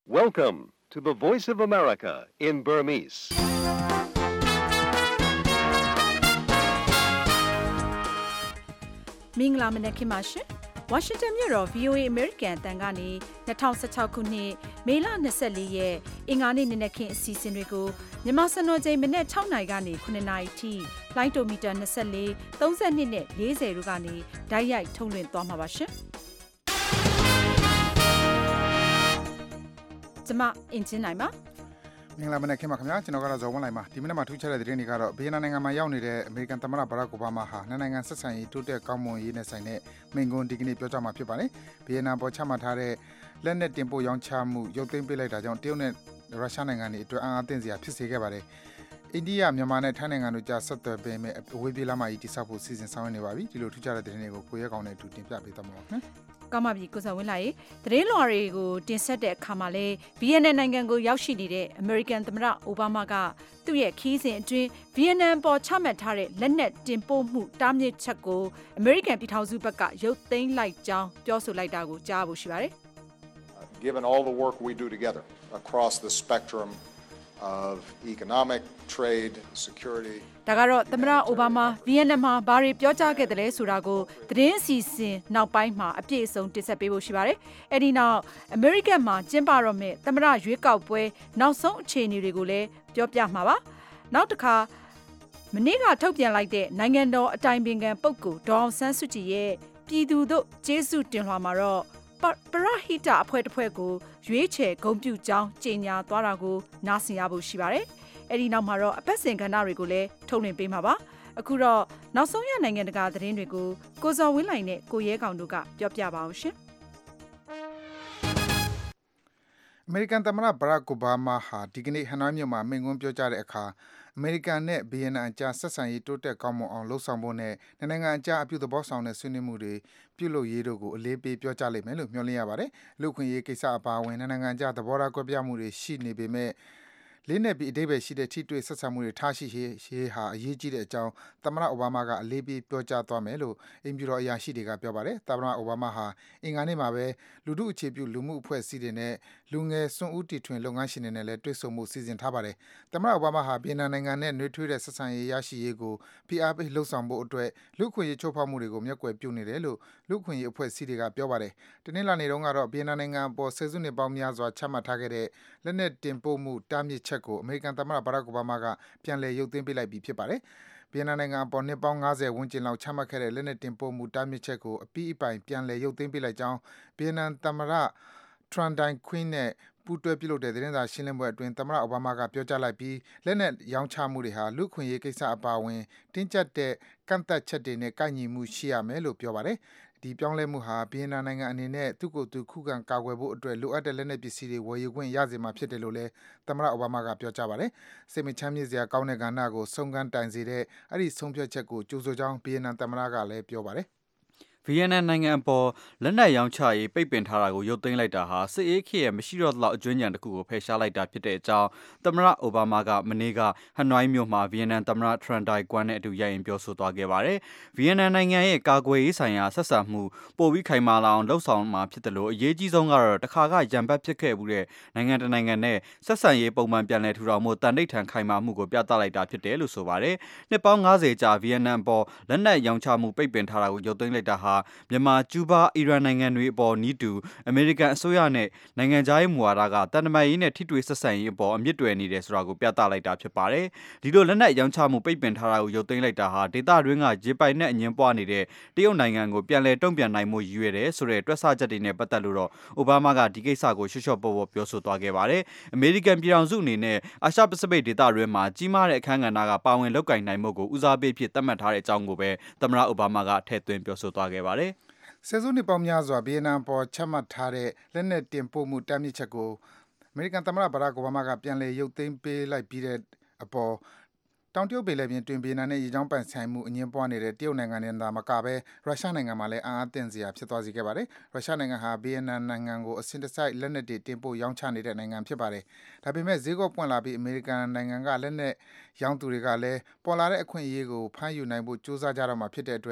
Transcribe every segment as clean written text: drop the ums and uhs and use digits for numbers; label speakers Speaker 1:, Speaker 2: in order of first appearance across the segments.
Speaker 1: Welcome to the Voice of America in Burmese.
Speaker 2: ။မင်္ဂလာမနက်ခင်းပါရှင်။ Washington မြို့တော် VOA American အသံကနေ2016ခုနှစ်မေလ24ရက်အင်္ဂါနေ့နနက်ခင်းအစီအစဉ်တွေကိုမြန်မာစံတော်ချိန်မနက်6နာရီကနေ9နာရီထိလိုင်းတိုမီတာ24 32နဲ့40တို့ကနေဓာတ်ရိုက်ထုတ်လွှင့်သွားမှာပါရှင်။ကျွန်မအင်ဂျင်နိုင်ပါ
Speaker 3: မင်္ဂလာမနက်ခင်းပါခင်ဗျာကျွန်တော်ကတော့ဇော်ဝင်းလိုင်ပါဒီမနက်မှာထူးခြားတဲ့သတင်းတွေကတော့ဗီယက်နမ်နိုင်ငံမှာရောက်နေတဲ့အမေရိကန်သမ္မတဘရက်အိုဘားမားဟာနိုင်ငံဆက်ဆံရေးတိုးတက်ကောင်းမွန်ရေးနဲ့ဆိုင်တဲ့မိန့်ခွန်းဒီကနေ့ပြောကြားမှာဖြစ်ပါတယ်ဗီယက်နမ်ပေါ်ချမှတ်ထားတဲ့လက်နက်တင်ပို့ရောင်းချမှုရုပ်သိမ်းပေးလိုက်တာကြောင့်တရုတ်နဲ့ရုရှားနိုင်ငံတွေအတွက်အားအသင့်စရာဖြစ်စေခဲ့ပါတယ်အိန္ဒိယမြန်မာနဲ့ထိုင်းနိုင်ငံတို့ကြားဆက်သွယ်ပေးမဲ့အဝေးပြေးလမ်းမကြီးတိစောက်ဖို့စီစဉ်ဆောင်ရွက်နေပါပြီဒီလိုထူးခြားတဲ့သတင်းတွေကိုကိုရဲကောင်းနဲ့အတူတင်ပြပေးသွားမှာပါခင်ဗျာ
Speaker 2: ကောင်းပါပြီကိုစောဝင်းလာရေသတင်းလွှာတွေကိုတင်ဆက်တဲ့အခါမှာလဲဗီယက်နမ်နိုင်ငံကိုရောက်ရှိနေတဲ့အမေရိကန်သမ္မတအိုဘားမားကသူ့ရဲ့ခီးစဉ်အတွင်းဗီယက်နမ်ပေါ်ချမှတ်ထားတဲ့လက်နက်တင်ပို့မှုတားမြစ်ချက်ကိုအမေရိကန်ပြည်ထောင်စုဘက်ကရုပ်သိမ်းလိုက်ကြောင်းပြောဆိုလိုက်တာကိုကြားဖို့ရှိပါတယ်
Speaker 4: Given all the work we do together across the spectrum of economic, trade, security
Speaker 2: ဒါကတော့သမ္မတအိုဘားမားဗီယက်နမ်မှာဘာတွေပြောကြားခဲ့တယ်လဲဆိုတာကိုသတင်းအစီအစဉ်နောက်ပိုင်းမှာအပြည့်အစုံတင်ဆက်ပေးဖို့ရှိပါတယ်။အဲဒီနောက်အမေရိကန်မှာကျင်းပတော့မယ့်သမ္မတရွေးကောက်ပွဲနောက်ဆုံးအခြေအနေတွေကိုလည်းပြောပြမှာပါ။နောက်တစ်ခါမနေ့ကထုတ်ပြန်လိုက်တဲ့နိုင်ငံတော်အတိုင်ပင်ခံပုဂ္ဂိုလ်ဒေါအောင်ဆန်းစုကြည်ရဲ့ပြည်သူတို့ကျေးဇူးတင်လွှာမှာတော့ပရဟိတအဖွဲ့တစ်ဖွဲ့ကိုရွေးချယ်ဂုဏ်ပြုကြောင်းကြေညာသွားတာကိုနားဆင်ရဖို့ရှိပါတယ်။အဲဒီနောက်မှာတော့အပတ်စဉ်ကဏ္ဍတွေကိုလည်းထုတ်လွှင့်ပေးမှာပါအခုတော့နောက်ဆုံးရနိုင်ငံတကာသတင်းတွေကိုကိုစော်ဝင်းလိုင်နဲ့ကိုရဲကောင်တို့ကပြောပြပါအောင်ရှင်
Speaker 3: အမေရိကန်သမ္မတဘရက်အိုဘားမားဟာဒီကနေ့ဟနွိုင်းမြို့မှာမိန့်ခွန်းပြောကြားတဲ့အခါအမေရိကန်နဲ့ဗီယက်နမ်အကြားဆက်ဆံရေးတိုးတက်ကောင်းမွန်အောင်လှုံ့ဆော်ဖို့နဲ့နိုင်ငံအကြားအပြုသဘောဆောင်တဲ့ဆွေးနွေးမှုတွေပြုလုပ်ရေးတို့ကိုအလေးပေးပြောကြားလိမ့်မယ်လို့မျှော်လင့်ရပါတယ်လူ့ခွင့်ရေးကိစ္စအပါအဝင်နိုင်ငံအကြားသဘောထားကွဲပြားမှုတွေရှိနေပေမဲ့လေးနဲ့ပြီးအတိတ်ပဲရှိတဲ့ထိတွေ့ဆက်ဆံမှုတွေထားရှိရေးဟာအရေးကြီးတဲ့အကြောင်းသမ္မတအိုဘားမားကအလေးပေးပြောကြားသွားမယ်လို့အိမ်ဖြူတော်အရာရှိတွေကပြောပါတယ်သမ္မတအိုဘားမားဟာအင်္ဂါနေ့မှာပဲလူထုအခြေပြုလူမှုအဖွဲ့အစည်းတွေနဲ့လူငယ်စွန့်ဦးတီထွင်လုပ်ငန်းရှင်တွေနဲ့လည်းတွေ့ဆုံမှုစီစဉ်ထားပါတယ်သမ္မတအိုဘားမားဟာဗီယက်နမ်နိုင်ငံနဲ့နှွေးထွေးတဲ့ဆက်ဆံရေးရရှိရေးကိုဖိအားပေးလှုံ့ဆော်ဖို့အတွက်လူ့ခွင့်ရေးချိုးဖောက်မှုတွေကိုမျက်ကွယ်ပြုနေတယ်လို့လူ့ခွင့်ရေးအဖွဲ့အစည်းတွေကပြောပါတယ်တနင်္လာနေ့တုန်းကတော့ဗီယက်နမ်နိုင်ငံအပေါ်ဆယ်စုနှစ်ပေါင်းများစွာချမှတ်ထားခဲ့တဲ့လက်နက်တင်ပို့မှုတားမြစ်ချက်ကိုအမေရိကန်သမ္မတဘရက်အိုဘားမားကပြန်လည်ရုပ်သိမ်းပေးလိုက်ပြီဖြစ်ပါတယ်ဗီယက်နမ်နိုင်ငံအပေါ်နှစ်ပေါင်း90ဝန်းကျင်လောက်ချမှတ်ခဲ့တဲ့လက်နက်တင်ပို့မှုတားမြစ်ချက်ကိုအပြီးအပိုင်ပြန်လည်ရုပ်သိမ်းပေးလိုက်ကြောင်းဗီယက်နမ်သမ္မတ Tran Dai Quang နဲ့ပူးတွဲပြုလုပ်တဲ့သတင်းစာရှင်းလင်းပွဲအတွင်းသမ္မတအိုဘားမားကပြောကြားလိုက်ပြီးလက်နက်ရောင်းချမှုတွေဟာလူ့ခွင့်ရေးကိစ္စအပါအဝင်တင်းကျပ်တဲ့ကန့်သတ်ချက်တွေနဲ့ကိုက်ညီမှုရှိရမယ်လို့ပြောပါတယ်ဒီပြောင်းလဲမှုဟာဗီယက်နမ်နိုင်ငံအနေနဲ့သူ့ကိုယ်သူခုခံကာကွယ်ဖို့အတွက်လိုအပ်တဲ့လက်နက်ပစ္စည်းတွေဝယ်ယူခွင့်ရစေမှာဖြစ်တယ်လို့လည်းသမ္မတအိုဘားမားကပြောကြားပါတယ်စိတ်မချမ်းမြေ့စရာကောင်းတဲ့ကဏ္ဍကိုဆုံးခန်းတိုင်စေတဲ့အဲ့ဒီဆုံးဖြတ်ချက်ကိုကြိုးဆိုကြောင်းဗီယက်နမ်သမ္မတကလည်းပြောပါတယ်
Speaker 5: ဗီယက်နမ်နိုင်ငံအပေါ်လက်နက်ရောင်းချရေးပိတ်ပင်ထားတာကိုရုပ်သိမ်းလိုက်တာဟာစစ်အေးခေတ်ရဲ့မရှိတော့လောက်အကျွမ်းဉာဏ်တစ်ခုကိုဖယ်ရှားလိုက်တာဖြစ်တဲ့အကြောင်းသမ္မတအိုဘားမားကမနေ့ကဟနွိုင်းမြို့မှာဗီယက်နမ်သမ္မတထရန်ဒိုင်ကွမ်နဲ့အတူရိုက်ရင်ပြောဆိုသွားခဲ့ပါတယ်။ဗီယက်နမ်နိုင်ငံရဲ့ကာကွယ်ရေးဆိုင်ရာဆက်ဆံမှုပိုပြီးခိုင်မာလာအောင်လှုံ့ဆော်မှာဖြစ်တယ်လို့အရေးကြီးဆုံးကတော့တခါကရန်ဘတ်ဖြစ်ခဲ့မှုတဲ့နိုင်ငံတနိုင်ငံနဲ့ဆက်ဆံရေးပုံမှန်ပြန်လည်ထူထောင်မှုတန်တိတ်ထန်ခိုင်မာမှုကိုပြသလိုက်တာဖြစ်တယ်လို့ဆိုပါတယ်။နှစ်ပေါင်း90ကြာဗီယက်နမ်ပေါ်လက်နက်ရောင်းချမှုပိတ်ပင်ထားတာကိုရုပ်သိမ်းလိုက်တာဟာမြန်မာကျူးဘားအီရန်နိုင်ငံတွေအပေါ်နီးတူအမေရိကန်အစိုးရနဲ့နိုင်ငံခြားရေးမူဝါဒကတန်တမာရေးနဲ့ထိတွေ့ဆက်ဆံရေးအပေါ်အမြင့်တွယ်နေတယ်ဆိုတာကိုပြသလိုက်တာဖြစ်ပါတယ်။ဒီလိုလက်နက်ရောင်းချမှုပိတ်ပင်ထားတာကိုရုပ်သိမ်းလိုက်တာဟာဒေသတွင်းကဂျေပိုင်နဲ့အငင်းပွားနေတဲ့တရုတ်နိုင်ငံကိုပြန်လည်တုံ့ပြန်နိုင်မှုရည်ရွယ်တယ်ဆိုတဲ့တွက်ဆချက်တွေနဲ့ပတ်သက်လို့တော့အိုဘားမားကဒီကိစ္စကိုရှေ့လျှော့ပေါ်ပေါ်ပြောဆိုသွားခဲ့ပါတယ်။အမေရိကန်ပြည်ထောင်စုအနေနဲ့အာရှပစိဖိတ်ဒေသတွင်းမှာကြီးမားတဲ့အခမ်းကဏ္ဍကပါဝင်လုပ်ကိုင်နိုင်မှုကိုဦးစားပေးဖြစ်သတ်မှတ်ထားတဲ့အကြောင်းကိုပဲသမ္မတအိုဘားမားကထည့်သွင်းပြောဆိုသွားခဲ့ပါတယ်။
Speaker 3: ဆယ်စုနှစ်ပေါင်းများစွာဗီယက်နမ်ပေါ်ချမှတ်ထားတဲ့လက်နက်တင်ပို့မှုတားမြစ်ချက်ကိုအမေရိကန်သမ္မတဘရက်အိုဘားမားကပြန်လည်ရုပ်သိမ်းပေးလိုက်ပြီးတဲ့အပေါ်တောင်တရုတ်ပင်လယ်ပြင်တွင်ဗီယက်နမ်နဲ့ရေကြောင်းပိုင်ဆိုင်မှုအငြင်းပွားနေတဲ့တရုတ်နိုင်ငံနဲ့သာမကဘဲရုရှားနိုင်ငံမှာလည်းအားအသင့်စရာဖြစ်သွားစေခဲ့ပါတယ်။ရုရှားနိုင်ငံဟာဗီယက်နမ်နိုင်ငံကိုအစဉ်တစိုက်လက်နက်တွေတင်ပို့ရောင်းချနေတဲ့နိုင်ငံဖြစ်ပါတယ်။ဒါပေမဲ့ဈေးကွက်ပွင့်လာပြီးအမေရိကန်နိုင်ငံကလက်နက်ရောင်းသူတွေကလည်းပေါ်လာတဲ့အခွင့်အရေးကိုဖမ်းယူနိုင်ဖို့ကြိုးစားကြတော့မှာဖြစ်တဲ့အတွက်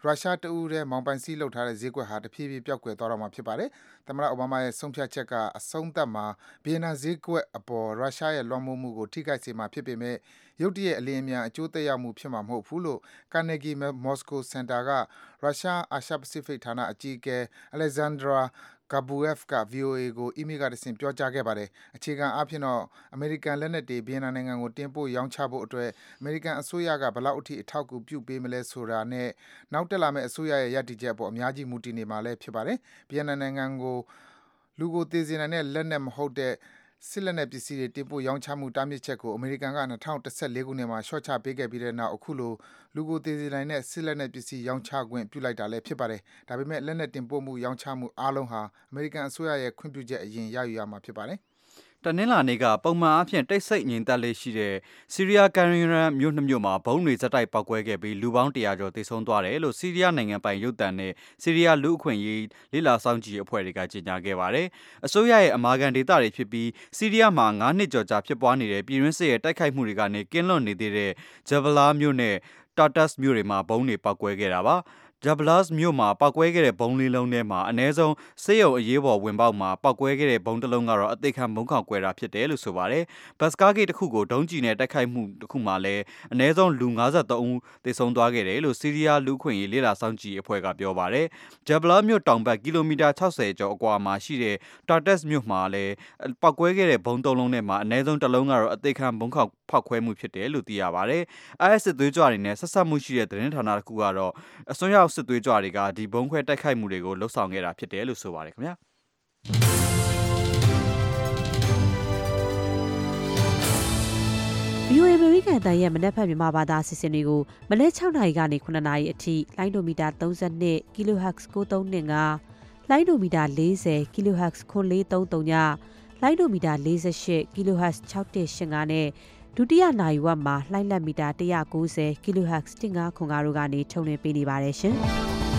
Speaker 3: ရုရှားတဦးတည်းမောင်ပိုင်စီးလုပ်ထားတဲ့ဈေးကွက်ဟာတဖြည်းဖြည်းပျောက်ကွယ်သွားတော့မှာဖြစ်ပါတယ်။သမ္မတအိုဘားမားရဲ့ဆုံးဖြတ်ချက်ကအဆုံးသတ်မှာဗီယက်နမ်ဈေးကွက်အပေါ်ရုရှားရဲ့လွှမ်းမိုးမှုကိုထိခိုက်စေမှာဖြစ်ပေမဲ့ရုတ်တရက်အလင်းအမြန်အကျိုးသက်ရောက်မှုဖြစ်မှာမဟုတ်ဘူးလို့ Carnegie Moscow Center ကရုရှားအာရှပစိဖိတ်ဌာနအကြီးအကဲ Alexandra Gabuev က VOA ကိုအီးမေးလ်ကတဆင့်ပြောကြားခဲ့ပါတယ်။အခြေခံအားဖြင့်တော့အမေရိကန်လက်နက်တွေဗီယက်နမ်နိုင်ငံကိုတင်ပို့ရောင်းချဖို့အတွက်အမေရိကန်အစိုးရကဘယ်လောက်အထိအထောက်အကူပြုပေးမလဲဆိုတာနဲ့နောက်တက်လာမယ့်အစိုးရရဲ့ရည်တည်ချက်အပေါ်အများကြီးမူတည်နေမှာလည်းဖြစ်ပါတယ်။ဗီယက်နမ်နိုင်ငံကိုလူကိုသေစေနိုင်တဲ့လက်နက်မဟုတ်တဲ့စစ်လက်နက်ပစ္စည်းတွေတင်ပို့ရောင်းချမှုတားမြစ်ချက်ကိုအမေရိကန်က2014ခုနှစ်မှာလျှော့ချပေးခဲ့ပြီးတဲ့နောက်အခုလိုလူကိုသေစေနိုင်တဲ့စစ်လက်နက်ပစ္စည်းရောင်းချခွင့်ပြုလိုက်တာလည်းဖြစ်ပါတယ်။ဒါပေမဲ့လက်နက်တင်ပို့မှုရောင်းချမှုအားလုံးဟာအမေရိကန်အစိုးရရဲ့ခွင့်ပြုချက်အရင်ရယူရမှာဖြစ်ပါတယ်။
Speaker 5: တနင်္လာနေ့ကပုံမှန်အားဖြင့်တိတ်ဆိတ်ငြိမ်သက်လေးရှိတဲ့ဆီးရီးယားကန်ရီရန်မြို့နှစ်မြို့မှာဘုံတွေဇက်တိုက်ပောက်ကွဲခဲ့ပြီးလူပေါင်း100ကျော်သေဆုံးသွားတယ်လို့ဆီးရီးယားနိုင်ငံပိုင်ရုပ်သံနဲ့ဆီးရီးယားလူ့အခွင့်အရေးလေ့လာစောင့်ကြည့်အဖွဲ့တွေကကြေညာခဲ့ပါတယ်။အစိုးရရဲ့အမာခံဒေသတွေဖြစ်ပြီးဆီးရီးယားမှာ9နှစ်ကျော်ကြာဖြစ်ပွားနေတဲ့ပြည်တွင်းစစ်ရဲ့တိုက်ခိုက်မှုတွေကနေကင်းလွတ်နေသေးတဲ့ဂျဗလာမြို့နဲ့တာတက်စ်မြို့တွေမှာဘုံတွေပောက်ကွဲခဲ့တာပါ။ဂျဗလာစ်မြို့မှာပောက်ကွဲခဲ့တဲ့ဘုံလေးလုံးထဲမှာအ ਨੇ ဆုံးစေယုံအရေးပေါ်ဝင်ပေါက်မှာပောက်ကွဲခဲ့တဲ့ဘုံတစ်လုံးကတော့အသေးခံဘုံခေါက်ကွဲတာဖြစ်တယ်လို့ဆိုပါတယ်။ဘတ်စကားဂိတ်တစ်ခုကိုဒုံးကျည်နဲ့တိုက်ခိုက်မှုတစ်ခုမှာလည်းအ ਨੇ ဆုံးလူ53ဦးသေဆုံးသွားခဲ့တယ်လို့ဆီးရီးယားလူ့ခွင့်ရေးလေ့လာစောင့်ကြည့်အဖွဲ့ကပြောပါတယ်။ဂျဗလာမြို့တောင်ဘက်ကီလိုမီတာ60ကျော်အကွာမှာရှိတဲ့တာတက်စ်မြို့မှာလည်းပောက်ကွဲခဲ့တဲ့ဘုံ3လုံးထဲမှာအ ਨੇ ဆုံးတစ်လုံးကတော့အသေးခံဘုံခေါက်ဖောက်ခွဲမှုဖြစ်တယ်လို့သိရပါတယ်။ IS စစ်သွေးကြွတွေနဲ့ဆက်စပ်မှုရှိတဲ့သတင်းဌာနတစ်ခုကတော့အစွန်းရောက်စစ်သွေးကြွတွေကဒီဘုံခွဲတိုက်ခိုက်မှုတွေကိုလှုပ်ဆောင်ခဲ့တာဖြစ်တယ်လို့ဆိုပါတယ်ခင်ဗျာ
Speaker 6: ။ VOA အမေရိကန်တန်ရဲ့မနက်ဖြန်မြန်မာဘာသာအစီအစဉ်တွေကိုမနက်6နာရီကနေ9နာရီအထိလိုင်းဒိုမီတာ32 kHz 9325လိုင်းဒိုမီတာ40 kHz 9330ညလိုင်းဒိုမီတာ48 kHz 6185နဲ့ဒုတိယနာရီဝက်မှာလိုင်းလက်မီတာ190 kHz 1505တို့ကနေထုတ်လွှင့်ပေးနေပါတယ်ရှင်။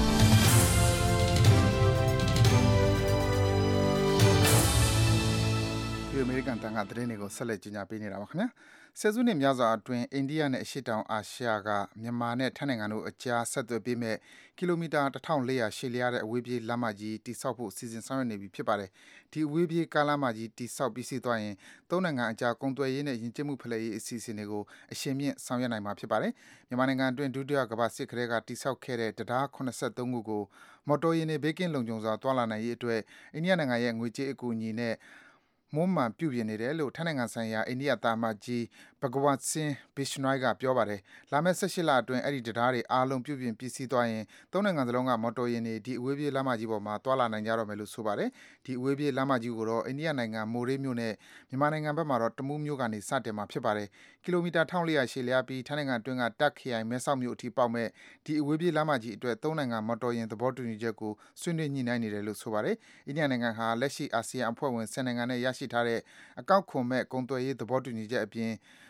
Speaker 3: ဒီအမေရိကန်တန်ကသတင်းတွေကိုဆက်လက်ကြီးညာပေးနေတာပါခင်ဗျာဆယ်စုနှစ်များစွာအတွင်းအိန္ဒိယနဲ့အရှေ့တောင်အာရှကမြန်မာနဲ့ထိုင်းနိုင်ငံတို့အကြားဆက်သွယ်ပေးမဲ့ကီလိုမီတာ1400ရှည်လျားတဲ့အဝေးပြေးလမ်းမကြီးတိစောက်ဖို့စီစဉ်ဆောင်ရွက်နေပြီဖြစ်ပါတယ်ဒီအဝေးပြေးကားလမ်းမကြီးတိစောက်ပြီးစီးသွားရင်သုံးနိုင်ငံအကြားကုန်သွယ်ရေးနဲ့ယဉ်ကျေးမှုဖလှယ်ရေးအစီအစဉ်တွေကိုအရှင်မြင့်ဆောင်ရွက်နိုင်မှာဖြစ်ပါတယ်မြန်မာနိုင်ငံအတွင်းဒုတိယကမ္ဘာစစ်ကလေးကတိစောက်ခဲ့တဲ့တရား83ခုကိုမော်တော်ယာဉ်တွေဘေးကင်းလုံခြုံစွာတွာလာနိုင်ရေးအတွက်အိန္ဒိယနိုင်ငံရဲ့ငွေကြေးအကူအညီနဲ့မွမ်းမံပြုပြင်နေတယ်လို့ထိုင်းနိုင်ငံဆိုင်ရာအိန္ဒိယသားမကြီးဘဂဝတ်စင်းဘီရှနွိုင်းကပြောပါတယ်လာမယ့်18လအတွင်းအဲ့ဒီတရားတွေအားလုံးပြုပြင်ပြီးစီးသွားရင်သုံးနိုင်ငံစလုံးကမော်တော်ယာဉ်တွေဒီအဝေးပြေးလမ်းမကြီးပေါ်မှာတွာလာနိုင်ကြတော့မယ်လို့ဆိုပါတယ်ဒီအဝေးပြေးလမ်းမကြီးကိုတော့အိန္ဒိယနိုင်ငံမိုးရေးမြို့နဲ့မြန်မာနိုင်ငံဘက်မှာတော့တမူးမြို့ကနေစတင်မှာဖြစ်ပါတယ်ကီလိုမီတာ1400ရှည်လျားပြီးထိုင်းနိုင်ငံအတွင်းကတက်ခရိုင်မဲဆောက်မြို့အထိပေါက်မဲ့ဒီအဝေးပြေးလမ်းမကြီးအတွက်သုံးနိုင်ငံမော်တော်ယာဉ်သဘောတူညီချက်ကိုဆွေးနွေးညှိနှိုင်းနေတယ်လို့ဆိုပါတယ်အိန္ဒိယနိုင်ငံဟာလက်ရှိအာဆီယံအဖွဲ့ဝင်10နိုင်ငံနဲ့ရရှိထားတဲ့အကောက်ခွန်မဲ့ကုန်သွယ်ရေးသဘောတူညီချက်အပြင်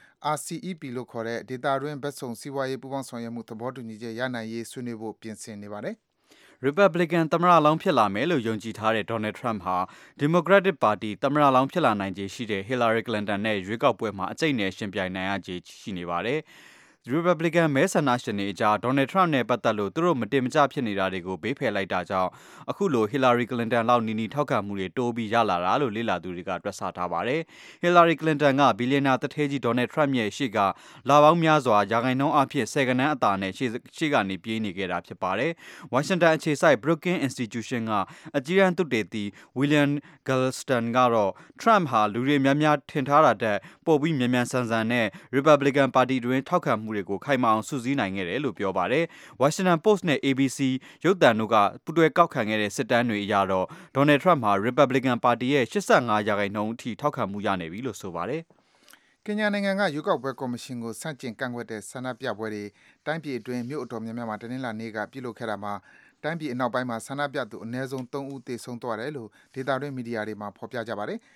Speaker 3: RCEP လို့ခေါ်တဲ့ဒေတာတွင်းဘက်စုံစီးပွားရေးပူးပေါင်းဆောင်ရွက်မှုသဘောတူညီချက်ရနိုင်ရေးဆွေးနွေးဖို့ပြင်ဆင်နေပါတယ်
Speaker 5: ။ Republican သမ္မတလောင်းဖြစ်လာမယ်လို့ယုံကြည်ထားတဲ့ Donald Trump ဟာ Democratic Party သမ္မတလောင်းဖြစ်လာနိုင်ခြေရှိတဲ့ Hillary Clinton နဲ့ရွေးကောက်ပွဲမှာအကျိတ်နဲ့ရှင်ပြိုင်နိုင်ရခြေရှိနေပါတယ်။ Republican မဲဆန္ဒရှင်တွေအကြား Donald Trump နဲ့ပတ်သက်လို့သူတို့မတင်မကျဖြစ်နေတာတွေကိုဘေးဖယ်လိုက်တာကြောင့်အခုလို Hillary Clinton လောက်နီနီထောက်ခံမှုတွေတိုးပြီးရလာတာလို့လေ့လာသူတွေကတွက်ဆထားပါတယ်။ Hillary Clinton ကဘီလီယံနာသူဌေးကြီး Donald Trump ရဲ့ရှေ့ကလာပေါင်းများစွာရာခိုင်နှုန်းအဖြစ်10ကဏ္ဍအသာနဲ့ရှေ့ကနေပြေးနေခဲ့တာဖြစ်ပါတယ်။ Washington အခြေစိုက် Brookings Institution ကအကြီးတန်းသုတေသီ William Galston ကတော့ Trump ဟာလူတွေများများထင်ထားတာတက်ပိုပြီးမြန်မြန်ဆန်ဆန်နဲ့ Republican Party တွင်ထောက်ခံမှုတွေကိုခိုင်မာအောင်စုစည်းနိုင်ခဲ့တယ်လို့ပြောပါတယ်။ Washington Post နဲ့ ABC ရုပ်သံတို့ကပူးတွဲကောက်ခံခဲ့တဲ့စစ်တမ်းတွေအရတော့ Donald Trump ဟာ Republican Party ရဲ့85ရာခိုင်နှုန်းအထိထောက်ခံမှုရနေပြီလို့ဆိုပါတယ်
Speaker 3: ။ကင်ညာနိုင်ငံကရွေးကောက်ပွဲကော်မရှင်ကိုစန့်ကျင်ကန့်ကွက်တဲ့ဆန္ဒပြပွဲတွေတိုင်းပြည်အတွင်းမြို့အတော်များများမှာတနင်္လာနေ့ကပြုလုပ်ခဲ့တာမှာတိုင်းပြည်အနောက်ပိုင်းမှာဆန္ဒပြသူအနည်းဆုံး3ဦးသေဆုံးသွားတယ်လို့ဒေသတွင်းမီဒီယာတွေမှာဖော်ပြကြပါတယ်။